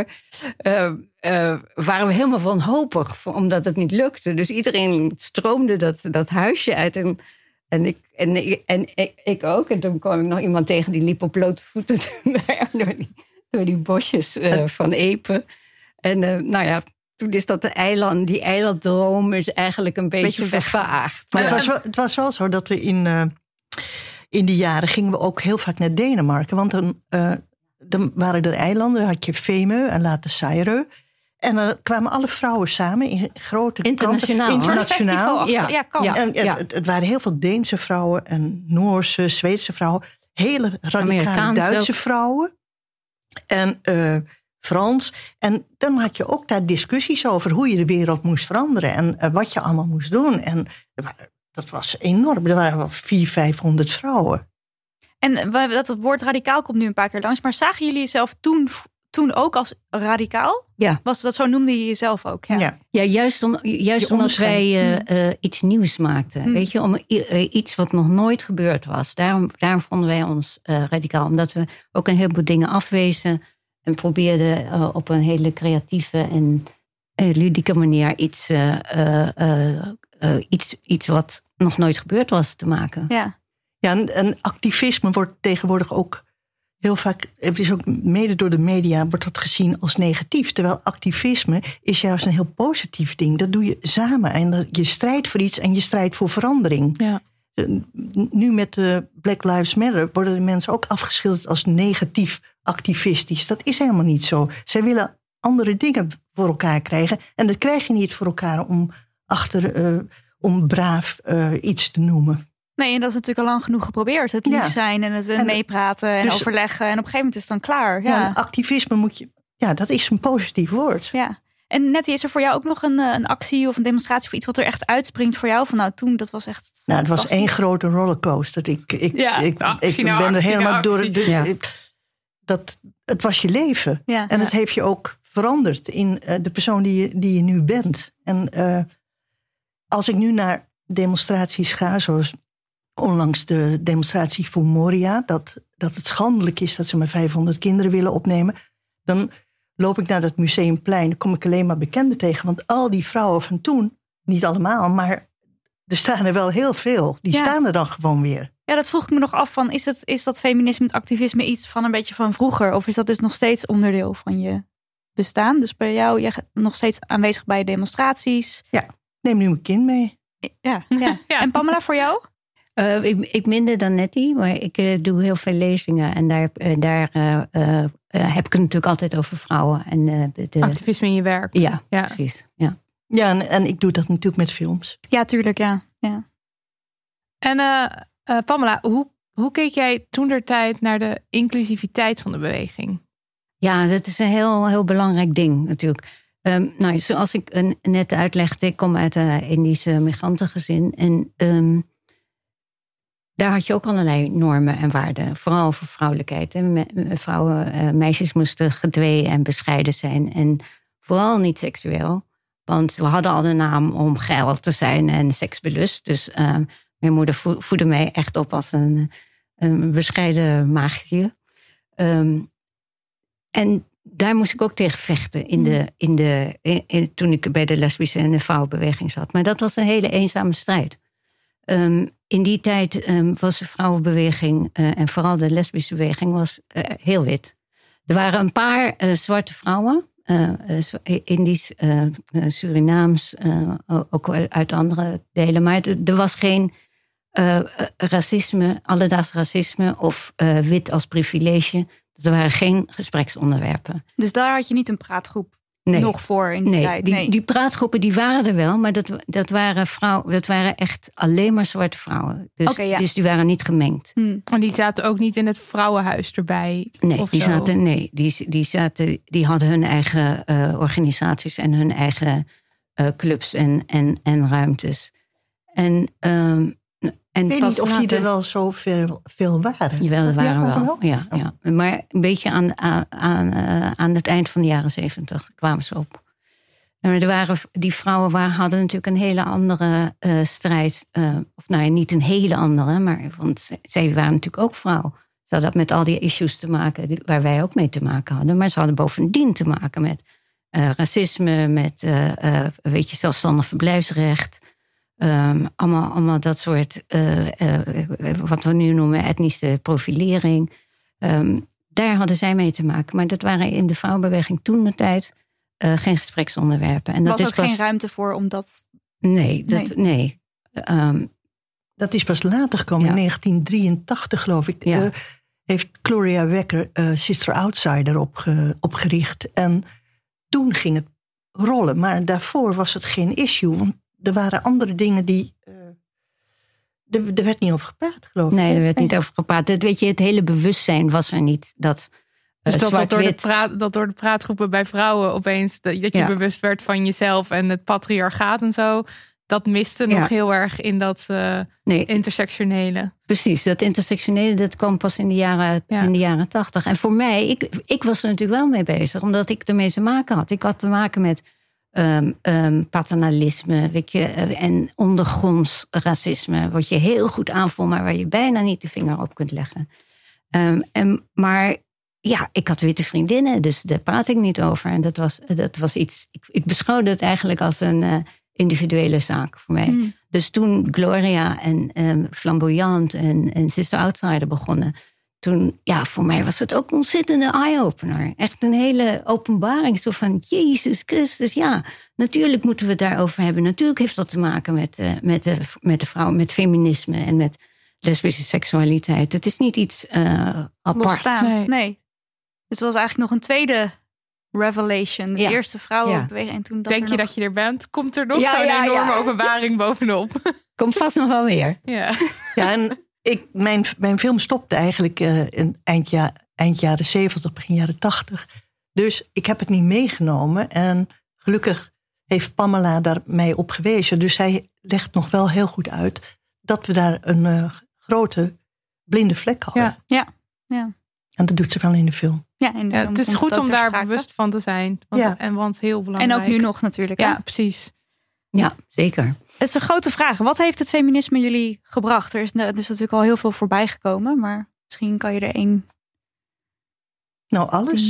5:00 waren we helemaal wanhopig, omdat het niet lukte. Dus iedereen stroomde dat huisje uit. En ik ook. En toen kwam ik nog iemand tegen die liep op blote voeten door die bosjes van Epe. En toen is dat die eilanddroom is eigenlijk een beetje vervaagd. Maar het was wel zo dat we in die jaren gingen we ook heel vaak naar Denemarken. Want dan waren er eilanden, dan had je Femö en later Sejerø. En dan kwamen alle vrouwen samen in grote internationaal. kampen. Internationaal. Het waren heel veel Deense vrouwen en Noorse, Zweedse vrouwen. Hele radicale Duitse vrouwen. En Frans. En dan had je ook daar discussies over hoe je de wereld moest veranderen. En wat je allemaal moest doen. En dat was enorm. Er waren wel 400-500 vrouwen. En dat woord radicaal komt nu een paar keer langs. Maar zagen jullie jezelf toen toen ook als radicaal? Ja. Dat zo noemde je jezelf ook? Ja. Ja, juist omdat wij iets nieuws maakten. Weet je, om iets wat nog nooit gebeurd was. Daarom vonden wij ons radicaal. Omdat we ook een heleboel dingen afwezen. En probeerden op een hele creatieve en ludieke manier iets wat nog nooit gebeurd was te maken. Ja, en activisme wordt tegenwoordig ook heel vaak, het is ook mede door de media, wordt dat gezien als negatief. Terwijl activisme is juist een heel positief ding. Dat doe je samen en je strijdt voor iets en je strijdt voor verandering. Ja. Nu met de Black Lives Matter worden de mensen ook afgeschilderd als negatief activistisch. Dat is helemaal niet zo. Zij willen andere dingen voor elkaar krijgen. En dat krijg je niet voor elkaar om braaf iets te noemen. Nee, en dat is natuurlijk al lang genoeg geprobeerd. Het lief zijn en het meepraten en dus, overleggen. En op een gegeven moment is het dan klaar. Ja, activisme dat is een positief woord. Ja. En Nettie, is er voor jou ook nog een actie of een demonstratie voor iets wat er echt uitspringt voor jou? Van toen, dat was echt het was één grote rollercoaster. Ik ben er helemaal door. Het was je leven. Ja, en het heeft je ook veranderd in de persoon die je nu bent. En als ik nu naar demonstraties ga, zoals onlangs de demonstratie voor Moria, dat het schandelijk is dat ze maar 500 kinderen willen opnemen, dan loop ik naar dat Museumplein, dan kom ik alleen maar bekenden tegen. Want al die vrouwen van toen, niet allemaal, maar er staan er wel heel veel. Die staan er dan gewoon weer. Ja, dat vroeg ik me nog af van, is dat feminisme, het activisme iets van een beetje van vroeger? Of is dat dus nog steeds onderdeel van je bestaan? Dus bij jou, jij bent nog steeds aanwezig bij demonstraties. Ja, neem nu mijn kind mee. Ja. En Pamela, voor jou? Ik minder dan Nettie, maar ik doe heel veel lezingen. En daar heb ik het natuurlijk altijd over vrouwen. En activisme in je werk. Ja, precies. Ja, en ik doe dat natuurlijk met films. Ja, tuurlijk, ja. En Pamela, hoe keek jij toentertijd naar de inclusiviteit van de beweging? Ja, dat is een heel, heel belangrijk ding natuurlijk. Zoals ik net uitlegde, ik kom uit een Indische migrantengezin. En daar had je ook allerlei normen en waarden. Vooral voor vrouwelijkheid. Meisjes moesten gedwee en bescheiden zijn. En vooral niet seksueel. Want we hadden al de naam om geil te zijn en seksbelust. Dus mijn moeder voedde mij echt op als een bescheiden maagdje. En daar moest ik ook tegen vechten toen ik bij de lesbische en de vrouwenbeweging zat. Maar dat was een hele eenzame strijd. In die tijd was de vrouwenbeweging en vooral de lesbische beweging was heel wit. Er waren een paar zwarte vrouwen, Indisch, Surinaams, ook uit andere delen. Maar er was geen racisme, alledaags racisme of wit als privilege. Er waren geen gespreksonderwerpen. Dus daar had je niet een praatgroep nog voor in die tijd? Die praatgroepen die waren er wel, maar dat waren echt alleen maar zwarte vrouwen. Dus die waren niet gemengd. Maar die zaten ook niet in het vrouwenhuis erbij? Die hadden hun eigen organisaties en hun eigen clubs en ruimtes. Ik weet niet of die er wel zo veel waren. Jawel, er waren wel. Ja. Maar een beetje aan het eind van de jaren 70 kwamen ze op. En die vrouwen hadden natuurlijk een hele andere strijd. Niet een hele andere, want zij waren natuurlijk ook vrouw. Ze hadden met al die issues te maken waar wij ook mee te maken hadden. Maar ze hadden bovendien te maken met racisme, met zelfstandig verblijfsrecht. Allemaal dat soort, wat we nu noemen etnische profilering. Daar hadden zij mee te maken. Maar dat waren in de vrouwenbeweging toen de tijd geen gespreksonderwerpen. En dat was ook geen ruimte voor om dat... Nee. Dat is pas later gekomen, in 1983 geloof ik. Heeft Gloria Wekker Sister Outsider opgericht. En toen ging het rollen. Maar daarvoor was het geen issue. Want er waren andere dingen die... Er werd niet over gepraat, geloof ik. Nee, er werd niet over gepraat. Het hele bewustzijn was er niet. Dus dat door de praatgroepen bij vrouwen opeens... dat je bewust werd van jezelf en het patriarchaat en zo... dat miste nog heel erg in dat intersectionele. Precies, dat intersectionele dat kwam pas in de jaren 80. En voor mij, ik was er natuurlijk wel mee bezig, omdat ik ermee te maken had. Ik had te maken met paternalisme, weet je, en ondergronds racisme, wat je heel goed aanvoelt, maar waar je bijna niet de vinger op kunt leggen. Maar ja, ik had witte vriendinnen, dus daar praat ik niet over. En dat was iets. Ik beschouwde het eigenlijk als een individuele zaak voor mij. Dus toen Gloria en Flamboyant en Sister Outsider begonnen, toen, voor mij was het ook een ontzettende eye-opener. Echt een hele openbaring. Zo van, Jezus Christus, natuurlijk moeten we het daarover hebben. Natuurlijk heeft dat te maken met de vrouw, met feminisme en met lesbische seksualiteit. Het is niet iets apart. Losstaand, nee. Dus het was eigenlijk nog een tweede revelation. De eerste vrouwenbeweging. En toen Denk je dat je er bent? Komt er nog zo'n enorme openbaring bovenop? Komt vast nog wel weer. Ja, en mijn film stopte eigenlijk in eind jaren 70, begin jaren 80. Dus ik heb het niet meegenomen. En gelukkig heeft Pamela daar mij op gewezen. Dus zij legt nog wel heel goed uit dat we daar een grote blinde vlek hadden. Ja. En dat doet ze wel in de film. Ja, in de film het is goed om daar bewust van te zijn. Want heel belangrijk. En ook nu nog natuurlijk. Ja, precies. Ja, zeker. Het is een grote vraag. Wat heeft het feminisme jullie gebracht? Er is natuurlijk al heel veel voorbij gekomen. Maar misschien kan je er één... Nou, alles.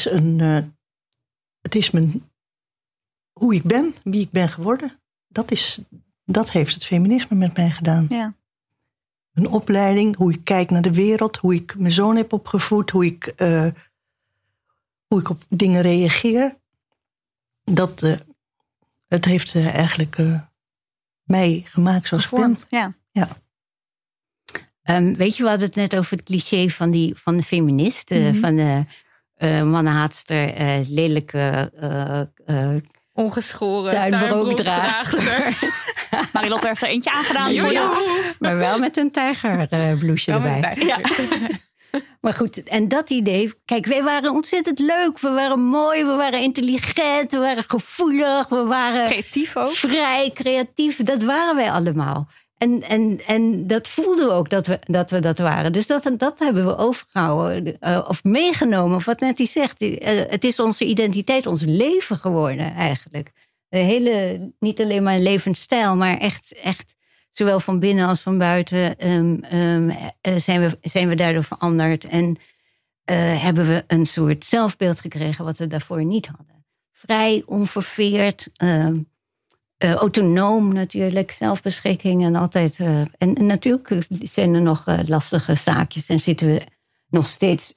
Het is hoe ik ben, wie ik ben geworden. Dat heeft het feminisme met mij gedaan. Ja. Een opleiding, hoe ik kijk naar de wereld, hoe ik mijn zoon heb opgevoed, hoe ik op dingen reageer. Het heeft eigenlijk mij gemaakt zoals ik ben. Ja. Weet je, we hadden het net over het cliché van de feminist. Van de mannenhaatster, lelijke... ongeschoren tuinbroekdraagster. Marilotte heeft er eentje aangedaan. Maar wel met een tijgerbloesje erbij. Maar goed, en dat idee... Kijk, wij waren ontzettend leuk. We waren mooi, we waren intelligent, we waren gevoelig. We waren creatief ook. Vrij, creatief. Dat waren wij allemaal. En dat voelden we ook dat we dat waren. Dus dat hebben we overgehouden of meegenomen. Of wat net zegt. Het is onze identiteit, ons leven geworden eigenlijk. Niet alleen maar een levensstijl, maar echt zowel van binnen als van buiten zijn we daardoor veranderd. En hebben we een soort zelfbeeld gekregen wat we daarvoor niet hadden. Vrij, onverveerd, autonoom natuurlijk, zelfbeschikking en altijd. En natuurlijk zijn er nog lastige zaakjes en zitten we nog steeds.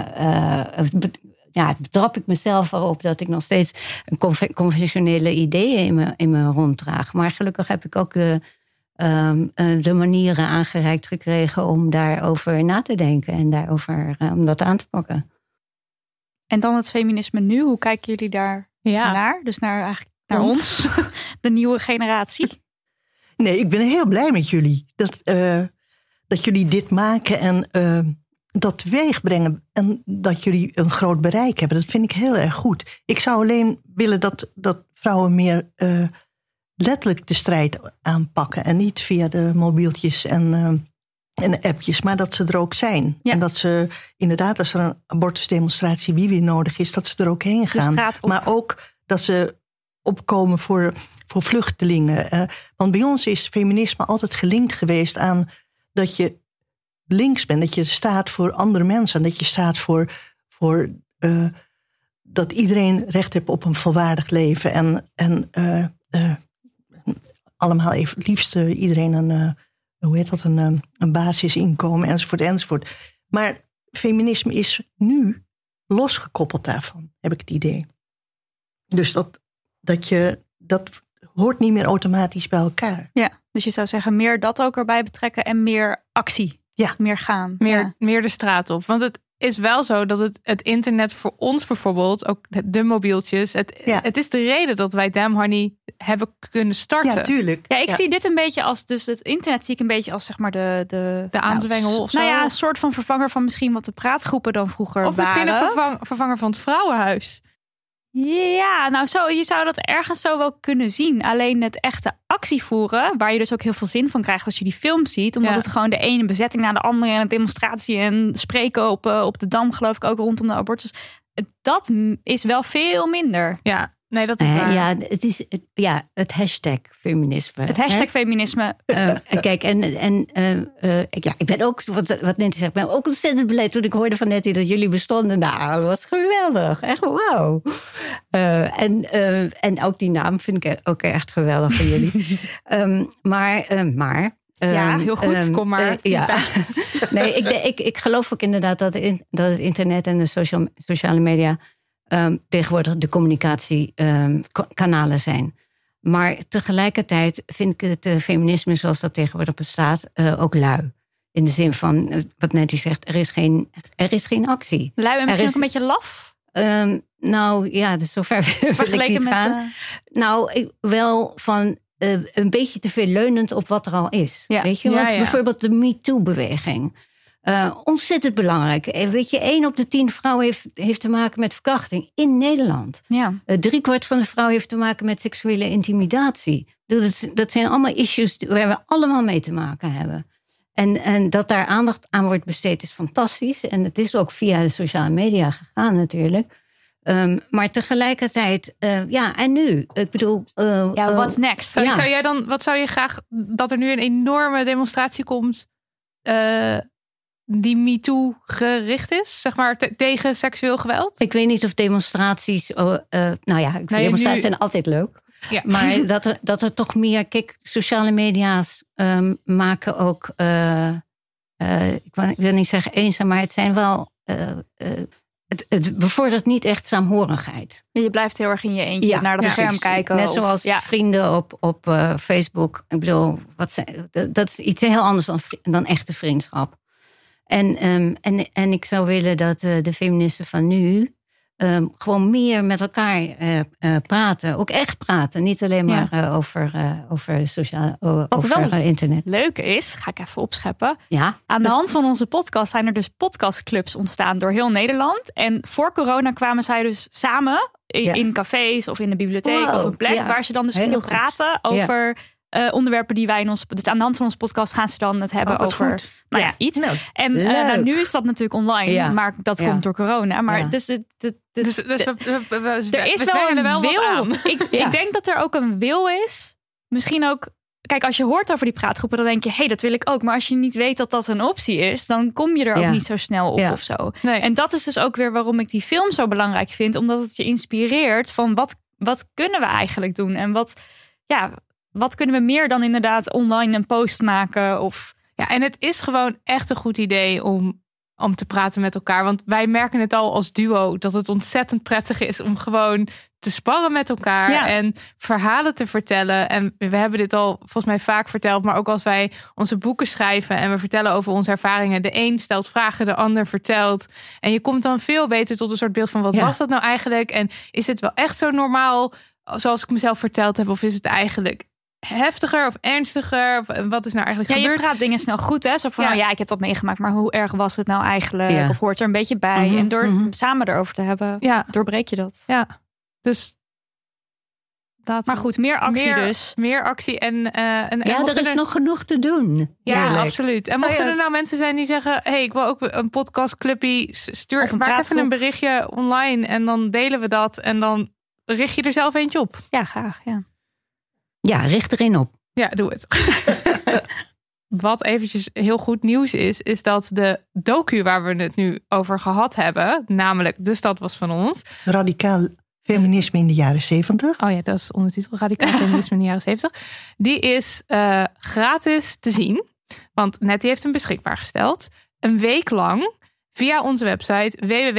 Betrap ik mezelf erop dat ik nog steeds een conventionele ideeën in me ronddraag. Maar gelukkig heb ik ook de manieren aangereikt gekregen om daarover na te denken en daarover om dat aan te pakken. En dan het feminisme nu, hoe kijken jullie daar naar? Dus naar ons, de nieuwe generatie. Nee, ik ben heel blij met jullie. Dat jullie dit maken en dat teweeg brengen. En dat jullie een groot bereik hebben. Dat vind ik heel erg goed. Ik zou alleen willen dat vrouwen meer letterlijk de strijd aanpakken. En niet via de mobieltjes en appjes. Maar dat ze er ook zijn. Ja. En dat ze inderdaad, als er een abortusdemonstratie wie weer nodig is, dat ze er ook heen gaan. Maar ook dat ze opkomen voor vluchtelingen. Want bij ons is feminisme altijd gelinkt geweest aan dat je links bent. Dat je staat voor andere mensen. En dat je staat voor dat iedereen recht heeft op een volwaardig leven. En allemaal even liefst iedereen een basisinkomen enzovoort. Maar feminisme is nu losgekoppeld daarvan, heb ik het idee. Dus dat hoort niet meer automatisch bij elkaar. Ja, dus je zou zeggen meer dat ook erbij betrekken en meer actie. Ja. Meer gaan. Meer de straat op. Want het is wel zo dat het internet voor ons bijvoorbeeld, ook de mobieltjes, het is de reden dat wij Damn Honey hebben kunnen starten. Ja, tuurlijk. Ja, ik zie dit een beetje als, dus het internet zie ik een beetje als zeg maar de aanzwengel of zo. Nou ja, een soort van vervanger van misschien wat de praatgroepen dan vroeger of waren. Of misschien een vervanger van het vrouwenhuis. Ja, nou je zou dat ergens zo wel kunnen zien. Alleen het echte actievoeren, waar je dus ook heel veel zin van krijgt als je die film ziet. Omdat het gewoon de ene bezetting na de andere en een demonstratie en spreken op de Dam, geloof ik ook rondom de abortus. Dat is wel veel minder. Ja, nee, dat is waar. Ja, het is het hashtag feminisme. Het hashtag feminisme. Kijk, ik ben ook, wat Nettie zegt, ben ook ontzettend blij toen ik hoorde van Nettie dat jullie bestonden. Nou, dat was geweldig. Echt wauw. En ook die naam vind ik ook echt geweldig van jullie. Maar ja, heel goed. Kom maar. Nee, ik geloof ook inderdaad dat het internet en de sociale media tegenwoordig de communicatiekanalen zijn. Maar tegelijkertijd vind ik het feminisme zoals dat tegenwoordig bestaat ook lui. In de zin van, wat Nettie zegt, er is geen actie. Lui en misschien ook een beetje laf? Nou ja, dus zover wil ik niet gaan. Wel van een beetje te veel leunend op wat er al is. Ja. Weet je, want bijvoorbeeld de MeToo-beweging. Ontzettend belangrijk. Weet je, 1 op de 10 vrouwen heeft te maken met verkrachting in Nederland. Ja. 3/4 van de vrouwen heeft te maken met seksuele intimidatie. Dat zijn allemaal issues waar we allemaal mee te maken hebben. En dat daar aandacht aan wordt besteed is fantastisch. En het is ook via de sociale media gegaan natuurlijk. Maar tegelijkertijd, en nu? Ik bedoel... what's next? Wat zou je graag... Dat er nu een enorme demonstratie komt... die MeToo gericht is, zeg maar, tegen seksueel geweld? Ik weet niet of demonstraties... demonstraties zijn altijd leuk. Ja. Maar dat er toch meer... Kijk, sociale media's maken ook... ik wil niet zeggen eenzaam, maar het zijn wel... Het bevordert niet echt saamhorigheid. Je blijft heel erg in je eentje naar dat scherm kijken. Net zoals vrienden op Facebook. Ik bedoel, dat is iets heel anders dan echte vriendschap. En ik zou willen dat de feministen van nu... gewoon meer met elkaar praten. Ook echt praten. Niet alleen maar over internet. Leuk is, ga ik even opscheppen. Ja. Aan de hand van onze podcast zijn er dus podcastclubs ontstaan door heel Nederland. En voor corona kwamen zij dus samen in cafés of in de bibliotheek of een plek waar ze dan dus kunnen praten over onderwerpen die wij in ons... Dus aan de hand van onze podcast gaan ze dan het hebben over iets. No. En nu is dat natuurlijk online, maar dat komt door corona. Maar dus er is wel een wil. Ik denk dat er ook een wil is. Misschien ook... Kijk, als je hoort over die praatgroepen, dan denk je... hey, dat wil ik ook. Maar als je niet weet dat dat een optie is... dan kom je er ook niet zo snel op of zo. Nee. En dat is dus ook weer waarom ik die film zo belangrijk vind. Omdat het je inspireert van wat kunnen we eigenlijk doen? En wat kunnen we meer dan inderdaad online een post maken? Ja, en het is gewoon echt een goed idee om te praten met elkaar. Want wij merken het al als duo dat het ontzettend prettig is om gewoon te sparren met elkaar en verhalen te vertellen. En we hebben dit al volgens mij vaak verteld, maar ook als wij onze boeken schrijven en we vertellen over onze ervaringen. De een stelt vragen, de ander vertelt. En je komt dan veel beter tot een soort beeld van wat was dat nou eigenlijk? En is het wel echt zo normaal zoals ik mezelf verteld heb? Of is het eigenlijk heftiger of ernstiger? Of wat is nou eigenlijk gebeurd? Je praat dingen snel goed, hè? Zo van, ik heb dat meegemaakt, maar hoe erg was het nou eigenlijk? Ja. Of hoort er een beetje bij? En door samen erover te hebben, doorbreek je dat. Ja, dus... Maar goed, meer actie dus. Meer actie en er is nog genoeg te doen. Ja, absoluut. En mochten er nou mensen zijn die zeggen... hey, ik wil ook een podcastclubje. Maak even een berichtje online en dan delen we dat. En dan richt je er zelf eentje op. Ja, graag, Ja, richt erin op. Ja, doe het. Wat eventjes heel goed nieuws is dat de docu waar we het nu over gehad hebben, namelijk De Stad Was Van Ons. Radicaal feminisme in de jaren 70. Oh ja, dat is ondertitel. Radicaal feminisme in de jaren 70. Die is gratis te zien. Want Nettie heeft hem beschikbaar gesteld. Een week lang via onze website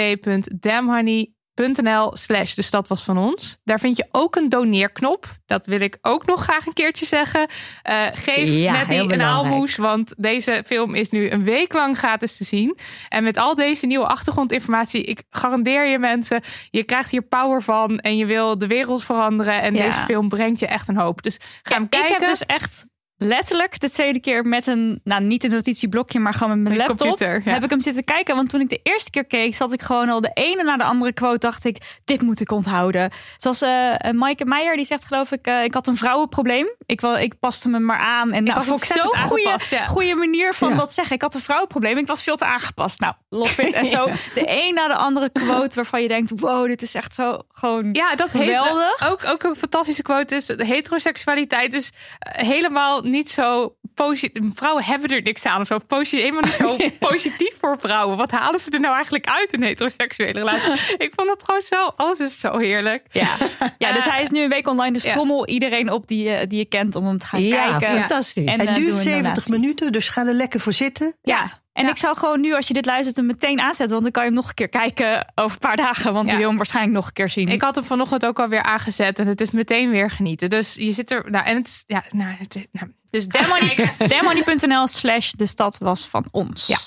www.damhoney.nl/De Stad Was Van Ons. Daar vind je ook een doneerknop. Dat wil ik ook nog graag een keertje zeggen. Geef Nettie een aalmoes, want deze film is nu een week lang gratis te zien. En met al deze nieuwe achtergrondinformatie, ik garandeer je mensen, je krijgt hier power van en je wil de wereld veranderen. En deze film brengt je echt een hoop. Dus ga hem kijken. Ik heb dus echt letterlijk de tweede keer met niet een notitieblokje, maar gewoon met mijn laptop. Computer, ja. Heb ik hem zitten kijken. Want toen ik de eerste keer keek, zat ik gewoon al de ene na de andere quote. Dacht ik, dit moet ik onthouden. Zoals Maaike Meijer, die zegt geloof ik, ik had een vrouwenprobleem. Ik paste me maar aan. En dat vond ik zo'n goede manier van dat zeggen. Ik had een vrouwenprobleem. Ik was veel te aangepast. Nou, love it. En zo de een na de andere quote waarvan je denkt, wow, dit is echt zo gewoon dat geweldig. Ook een fantastische quote is, de heteroseksualiteit is helemaal niet zo positief. Vrouwen hebben er niks aan of zo. Helemaal niet zo positief voor vrouwen. Wat halen ze er nou eigenlijk uit in een heteroseksuele relatie? Ik vond het gewoon zo, alles is zo heerlijk. Ja, dus hij is nu een week online. Dus trommel iedereen op die je kent om hem te gaan kijken. Ja, fantastisch. En hij duurt 70 minuten, dus ga er lekker voor zitten. En ik zou gewoon nu, als je dit luistert, hem meteen aanzetten. Want dan kan je hem nog een keer kijken over een paar dagen. Want je wil hem waarschijnlijk nog een keer zien. Ik had hem vanochtend ook alweer aangezet. En het is meteen weer genieten. Dus je zit er... Nou, en het is... Dus damnhoney.nl/de stad was van ons. Ja.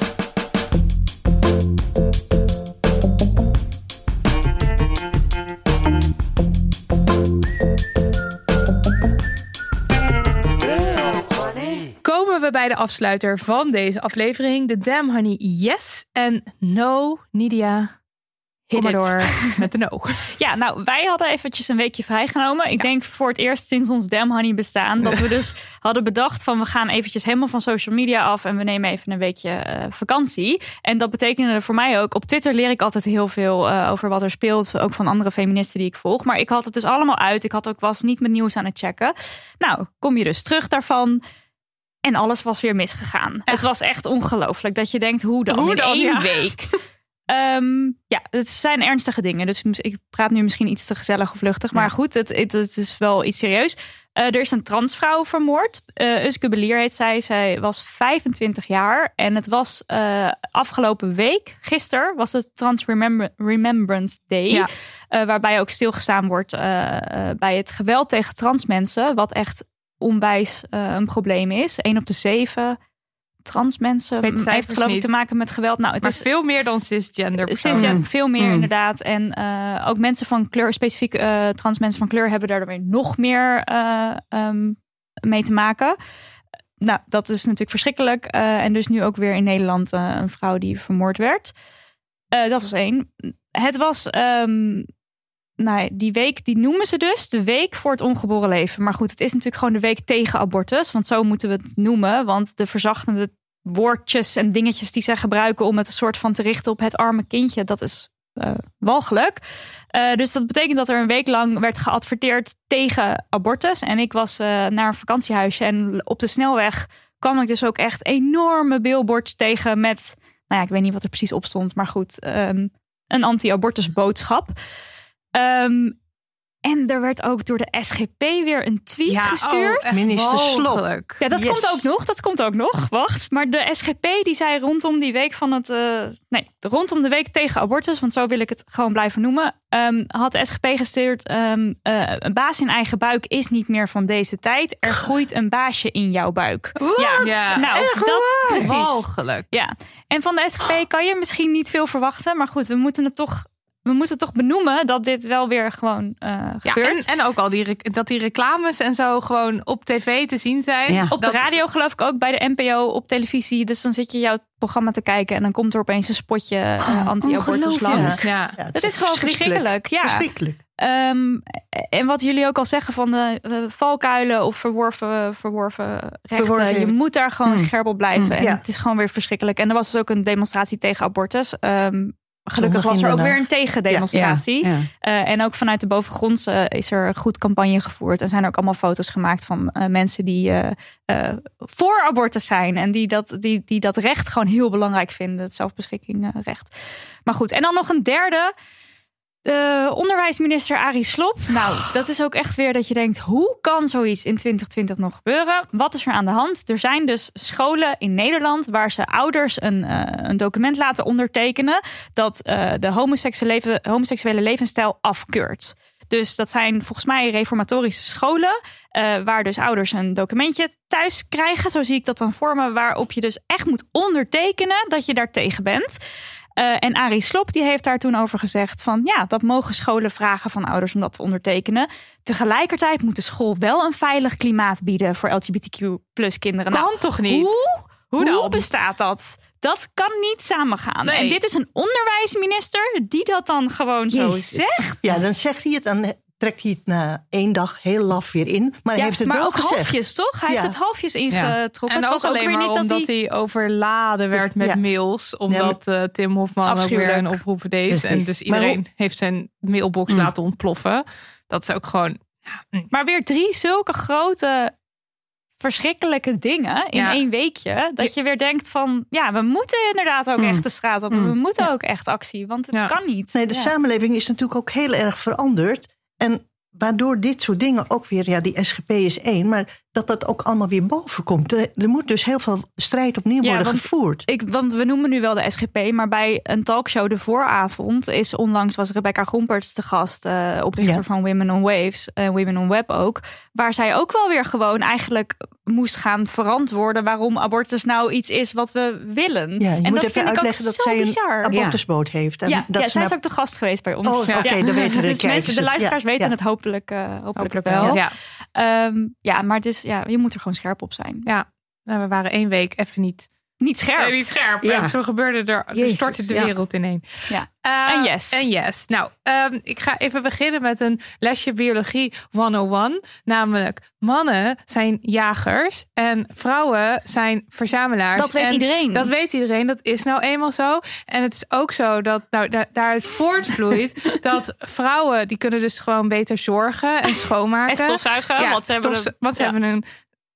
Komen we bij de afsluiter van deze aflevering. De Damn Honey yes en no, Nidia. Kom maar door met de no. Ja, nou, wij hadden eventjes een weekje vrijgenomen. Ik denk voor het eerst sinds ons Damn Honey bestaan. Dat we dus hadden bedacht van we gaan eventjes helemaal van social media af. En we nemen even een weekje vakantie. En dat betekende voor mij ook. Op Twitter leer ik altijd heel veel over wat er speelt. Ook van andere feministen die ik volg. Maar ik had het dus allemaal uit. Was niet met nieuws aan het checken. Nou, kom je dus terug daarvan. En alles was weer misgegaan. Echt? Het was echt ongelooflijk. Dat je denkt, hoe dan? In één week. Het zijn ernstige dingen. Dus ik praat nu misschien iets te gezellig of luchtig. Maar goed, het is wel iets serieus. Er is een transvrouw vermoord. Uske Belier heet zij. Zij was 25 jaar. En het was afgelopen week, gisteren, was het Trans Remembrance Day. Ja. Waarbij ook stilgestaan wordt bij het geweld tegen trans mensen. Wat echt onwijs een probleem is. 1 op de 7 trans mensen heeft geloof ik te maken met geweld. Nou, het is veel meer dan cisgender. Veel meer inderdaad. En ook mensen van kleur, specifiek trans mensen van kleur, hebben daar weer nog meer mee te maken. Nou, dat is natuurlijk verschrikkelijk. En dus nu ook weer in Nederland een vrouw die vermoord werd. Dat was 1. Het was... die week, die noemen ze dus de week voor het ongeboren leven. Maar goed, het is natuurlijk gewoon de week tegen abortus. Want zo moeten we het noemen. Want de verzachtende woordjes en dingetjes die zij gebruiken om het een soort van te richten op het arme kindje, dat is walgelijk. Dus dat betekent dat er een week lang werd geadverteerd tegen abortus. En ik was naar een vakantiehuisje en op de snelweg kwam ik dus ook echt enorme billboards tegen met, ik weet niet wat er precies op stond, maar goed, een anti-abortus boodschap. En er werd ook door de SGP weer een tweet gestuurd. Minister Slop. Ja, dat komt ook nog. Wacht. Maar de SGP die zei rondom die week rondom de week tegen abortus, want zo wil ik het gewoon blijven noemen, had de SGP gestuurd, een baas in eigen buik is niet meer van deze tijd. Er groeit een baasje in jouw buik. Ja. Nou, dat precies. Walgelijk. Ja. En van de SGP kan je misschien niet veel verwachten, maar goed, we moeten toch benoemen dat dit wel weer gewoon gebeurt. En ook al dat die reclames en zo gewoon op tv te zien zijn. Ja. Op de radio geloof ik ook, bij de NPO, op televisie. Dus dan zit je jouw programma te kijken en dan komt er opeens een spotje anti-abortus langs. Ja. Dat is gewoon verschrikkelijk. Ja. Verschrikkelijk. En wat jullie ook al zeggen van de valkuilen of verworven rechten. Je moet daar gewoon scherp op blijven. En het is gewoon weer verschrikkelijk. En er was dus ook een demonstratie tegen abortus. Gelukkig was er ook weer een tegendemonstratie. Ja. En ook vanuit de bovengrondse is er een goed campagne gevoerd. En zijn er ook allemaal foto's gemaakt van mensen die voor abortus zijn. En die dat recht gewoon heel belangrijk vinden. Het zelfbeschikkingsrecht. Maar goed, en dan nog een derde. Onderwijsminister Arie Slob. Nou, dat is ook echt weer dat je denkt, hoe kan zoiets in 2020 nog gebeuren? Wat is er aan de hand? Er zijn dus scholen in Nederland waar ze ouders een document laten ondertekenen dat de homoseksuele levensstijl afkeurt. Dus dat zijn volgens mij reformatorische scholen, waar dus ouders een documentje thuis krijgen. Zo zie ik dat dan voor me, waarop je dus echt moet ondertekenen dat je daar tegen bent. En Arie Slob die heeft daar toen over gezegd van ja, dat mogen scholen vragen van ouders om dat te ondertekenen. Tegelijkertijd moet de school wel een veilig klimaat bieden voor LGBTQ+ kinderen. Kan toch niet? Hoe bestaat dat? Dat kan niet samengaan. Nee. En dit is een onderwijsminister die dat dan gewoon zo zegt. Ja, dan zegt hij het, dan trekt hij het na 1 dag heel laf weer in. Maar hij heeft het wel ook gezegd. Halfjes, toch? Hij heeft het halfjes ingetrokken. En het ook was alleen ook weer maar niet omdat hij overladen werd met mails. Omdat Tim Hofman ook weer een oproep deed. Precies. En dus iedereen heeft zijn mailbox laten ontploffen. Dat is ook gewoon... Maar weer 3 zulke grote... verschrikkelijke dingen in 1 weekje. Dat je weer denkt van... ja, we moeten inderdaad ook echt de straat op. We moeten ook echt actie, want het kan niet. Nee, de samenleving is natuurlijk ook heel erg veranderd. En waardoor dit soort dingen ook weer... die SGP is 1, maar dat ook allemaal weer boven komt. Er moet dus heel veel strijd opnieuw worden gevoerd. Want we noemen nu wel de SGP... maar bij een talkshow de vooravond... was Rebecca Gomperts te gast... oprichter van Women on Waves... Women on Web ook... waar zij ook wel weer gewoon eigenlijk... moest gaan verantwoorden waarom abortus nou iets is wat we willen. Ja, je en moet dat even uitleggen dat zij een abortusboot heeft. En zij is ook te gast geweest bij ons. Oh, oké, dan weten de luisteraars weten het hopelijk wel. Ja, maar dus, je moet er gewoon scherp op zijn. Ja, we waren 1 week even niet scherp. Nee, niet scherp. Ja. En toen gebeurde er stortte de wereld ineen. Ja. En yes. Nou, ik ga even beginnen met een lesje biologie 101. Namelijk, mannen zijn jagers en vrouwen zijn verzamelaars. Dat weet iedereen. Dat weet iedereen. Dat is nou eenmaal zo. En het is ook zo dat daaruit voortvloeit dat vrouwen, die kunnen dus gewoon beter zorgen en schoonmaken. En stofzuigen. Want ze hebben een...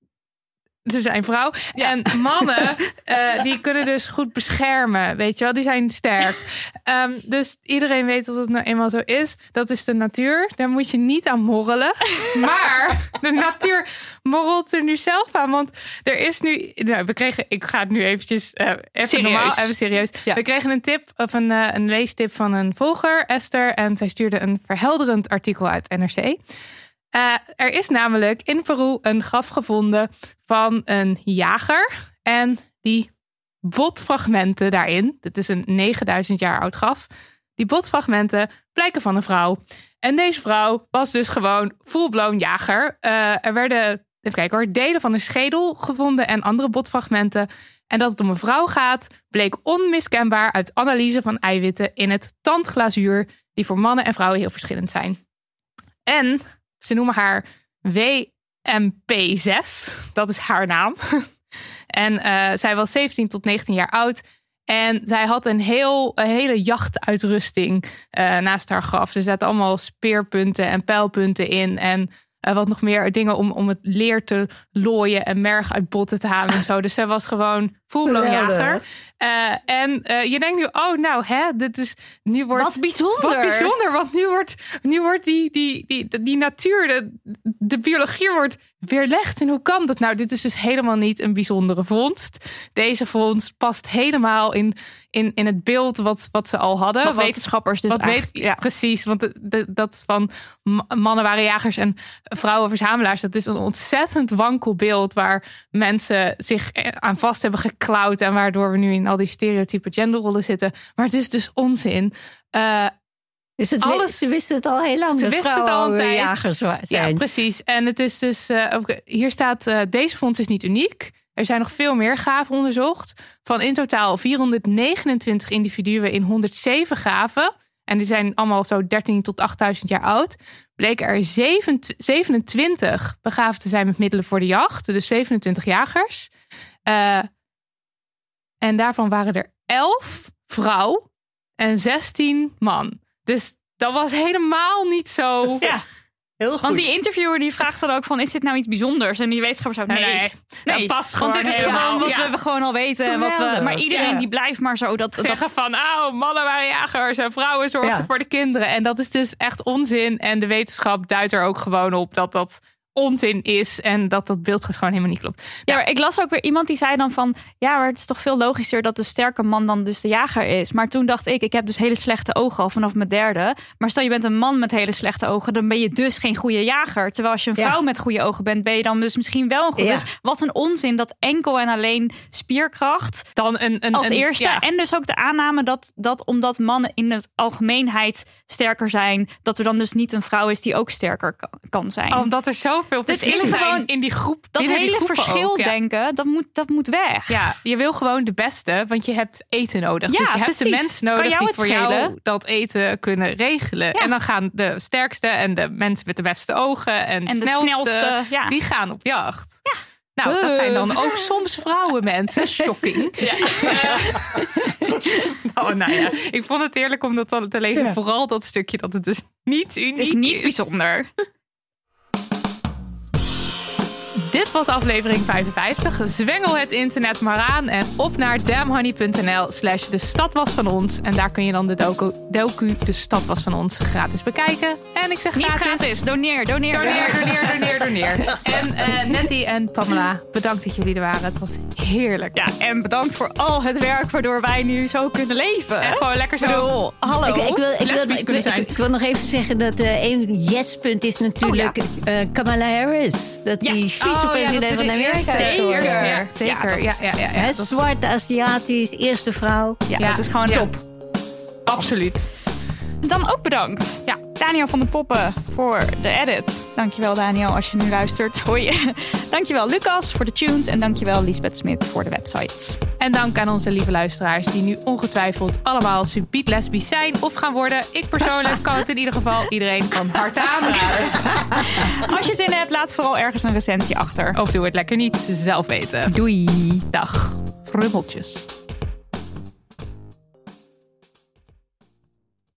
Ze zijn vrouw. Ja. En mannen, die kunnen dus goed beschermen. Weet je wel, die zijn sterk. Dus iedereen weet dat het nou eenmaal zo is. Dat is de natuur. Daar moet je niet aan morrelen. Maar de natuur morrelt er nu zelf aan. Want er is nu... Nou, ik ga het nu eventjes even serieus. Ja. We kregen een tip of een leestip van een volger, Esther. En zij stuurde een verhelderend artikel uit NRC. Er is namelijk in Peru een graf gevonden van een jager. En die botfragmenten daarin, dit is een 9000 jaar oud graf. Die botfragmenten blijken van een vrouw. En deze vrouw was dus gewoon full-blown jager. Er werden, delen van een schedel gevonden en andere botfragmenten. En dat het om een vrouw gaat, bleek onmiskenbaar uit analyse van eiwitten in het tandglazuur, die voor mannen en vrouwen heel verschillend zijn. En ze noemen haar WMP6. Dat is haar naam. En zij was 17 tot 19 jaar oud. En zij had een hele jachtuitrusting naast haar graf. Er zaten allemaal speerpunten en pijlpunten in. En wat nog meer dingen om het leer te looien en merg uit botten te halen en zo. Dus zij was gewoon full-blown jager. En je denkt nu, dit is nu wordt wat bijzonder. Wat bijzonder, want nu wordt die natuur, de biologie wordt weerlegd. En hoe kan dat? Nou, dit is dus helemaal niet een bijzondere vondst. Deze vondst past helemaal in het beeld wat ze al hadden. Wat wetenschappers dus precies, want dat van mannen waren jagers en vrouwen verzamelaars. Dat is een ontzettend wankel beeld waar mensen zich aan vast hebben geklauwd en waardoor we nu in al die stereotype genderrollen zitten. Maar het is dus onzin. Dus ze wisten het al heel lang. Ze wisten het al een tijd. Jagers zijn. Ja, precies. En het is dus hier staat deze vondst is niet uniek. Er zijn nog veel meer graven onderzocht. Van in totaal 429 individuen in 107 graven. En die zijn allemaal zo 13 tot 8000 jaar oud. Bleken er 27 begraven te zijn met middelen voor de jacht. Dus 27 jagers. En daarvan waren er 11 vrouw en 16 man. Dus dat was helemaal niet zo... Ja. Heel goed. Want die interviewer die vraagt dan ook van, is dit nou iets bijzonders? En die wetenschappers ook, nee. Dat past gewoon. Want dit is gewoon wat we gewoon al weten. Maar iedereen die blijft maar zo. Zeggen van, mannen waren jagers en vrouwen zorgden voor de kinderen. En dat is dus echt onzin. En de wetenschap duidt er ook gewoon op dat onzin is en dat beeld gewoon helemaal niet klopt. Ja, maar ik las ook weer iemand die zei dan van... ja, maar het is toch veel logischer dat de sterke man dan dus de jager is. Maar toen dacht ik heb dus hele slechte ogen al vanaf mijn 3e. Maar stel je bent een man met hele slechte ogen... dan ben je dus geen goede jager. Terwijl als je een vrouw met goede ogen bent... ben je dan dus misschien wel een goede... Dus wat een onzin dat enkel en alleen spierkracht... dan als eerste. Ja. En dus ook de aanname dat omdat mannen in het algemeenheid sterker zijn... dat er dan dus niet een vrouw is die ook sterker kan zijn. Omdat er zoveel verschillen zijn in die groep. Dat hele verschil ook, denken, dat moet weg. Ja, je wil gewoon de beste, want je hebt eten nodig. Ja, dus je hebt precies. de mensen nodig die voor schelen? jou dat eten kunnen regelen. Ja. En dan gaan de sterkste en de mensen met de beste ogen... en de snelste, die gaan op jacht. Ja. Nou, dat zijn dan ook soms vrouwen, mensen. Shocking. Ja. Nou ja, ik vond het heerlijk om dat te lezen. Ja. Vooral dat stukje dat het dus niet uniek is. Het is niet bijzonder. Dit was aflevering 55. Zwengel het internet maar aan en op naar damnhoney.nl/de stad was van ons. En daar kun je dan de docu De Stad was van ons gratis bekijken. En ik zeg niet gratis. Doneer. En Nettie en Pamela, bedankt dat jullie er waren. Het was heerlijk. Ja, en bedankt voor al het werk waardoor wij nu zo kunnen leven. En gewoon lekker zo. Hallo. Ik wil nog even zeggen dat één yes-punt is natuurlijk Kamala Harris. Dat die vicepresident van Amerika is geworden. Zeker. Ja. Zwart, Aziatisch, eerste vrouw. Ja, dat is gewoon top. Absoluut. Dan ook bedankt. Ja, Daniel van de Poppen voor de edit. Dankjewel Daniel als je nu luistert. Hoi. Dankjewel Lucas voor de tunes. En dankjewel Lisbeth Smit voor de website. En dank aan onze lieve luisteraars die nu ongetwijfeld allemaal subiet lesbisch zijn of gaan worden. Ik persoonlijk kan het in ieder geval iedereen van harte aanraden. Als je zin hebt, laat vooral ergens een recensie achter. Of doe het lekker niet, zelf weten. Doei. Dag. Frummeltjes.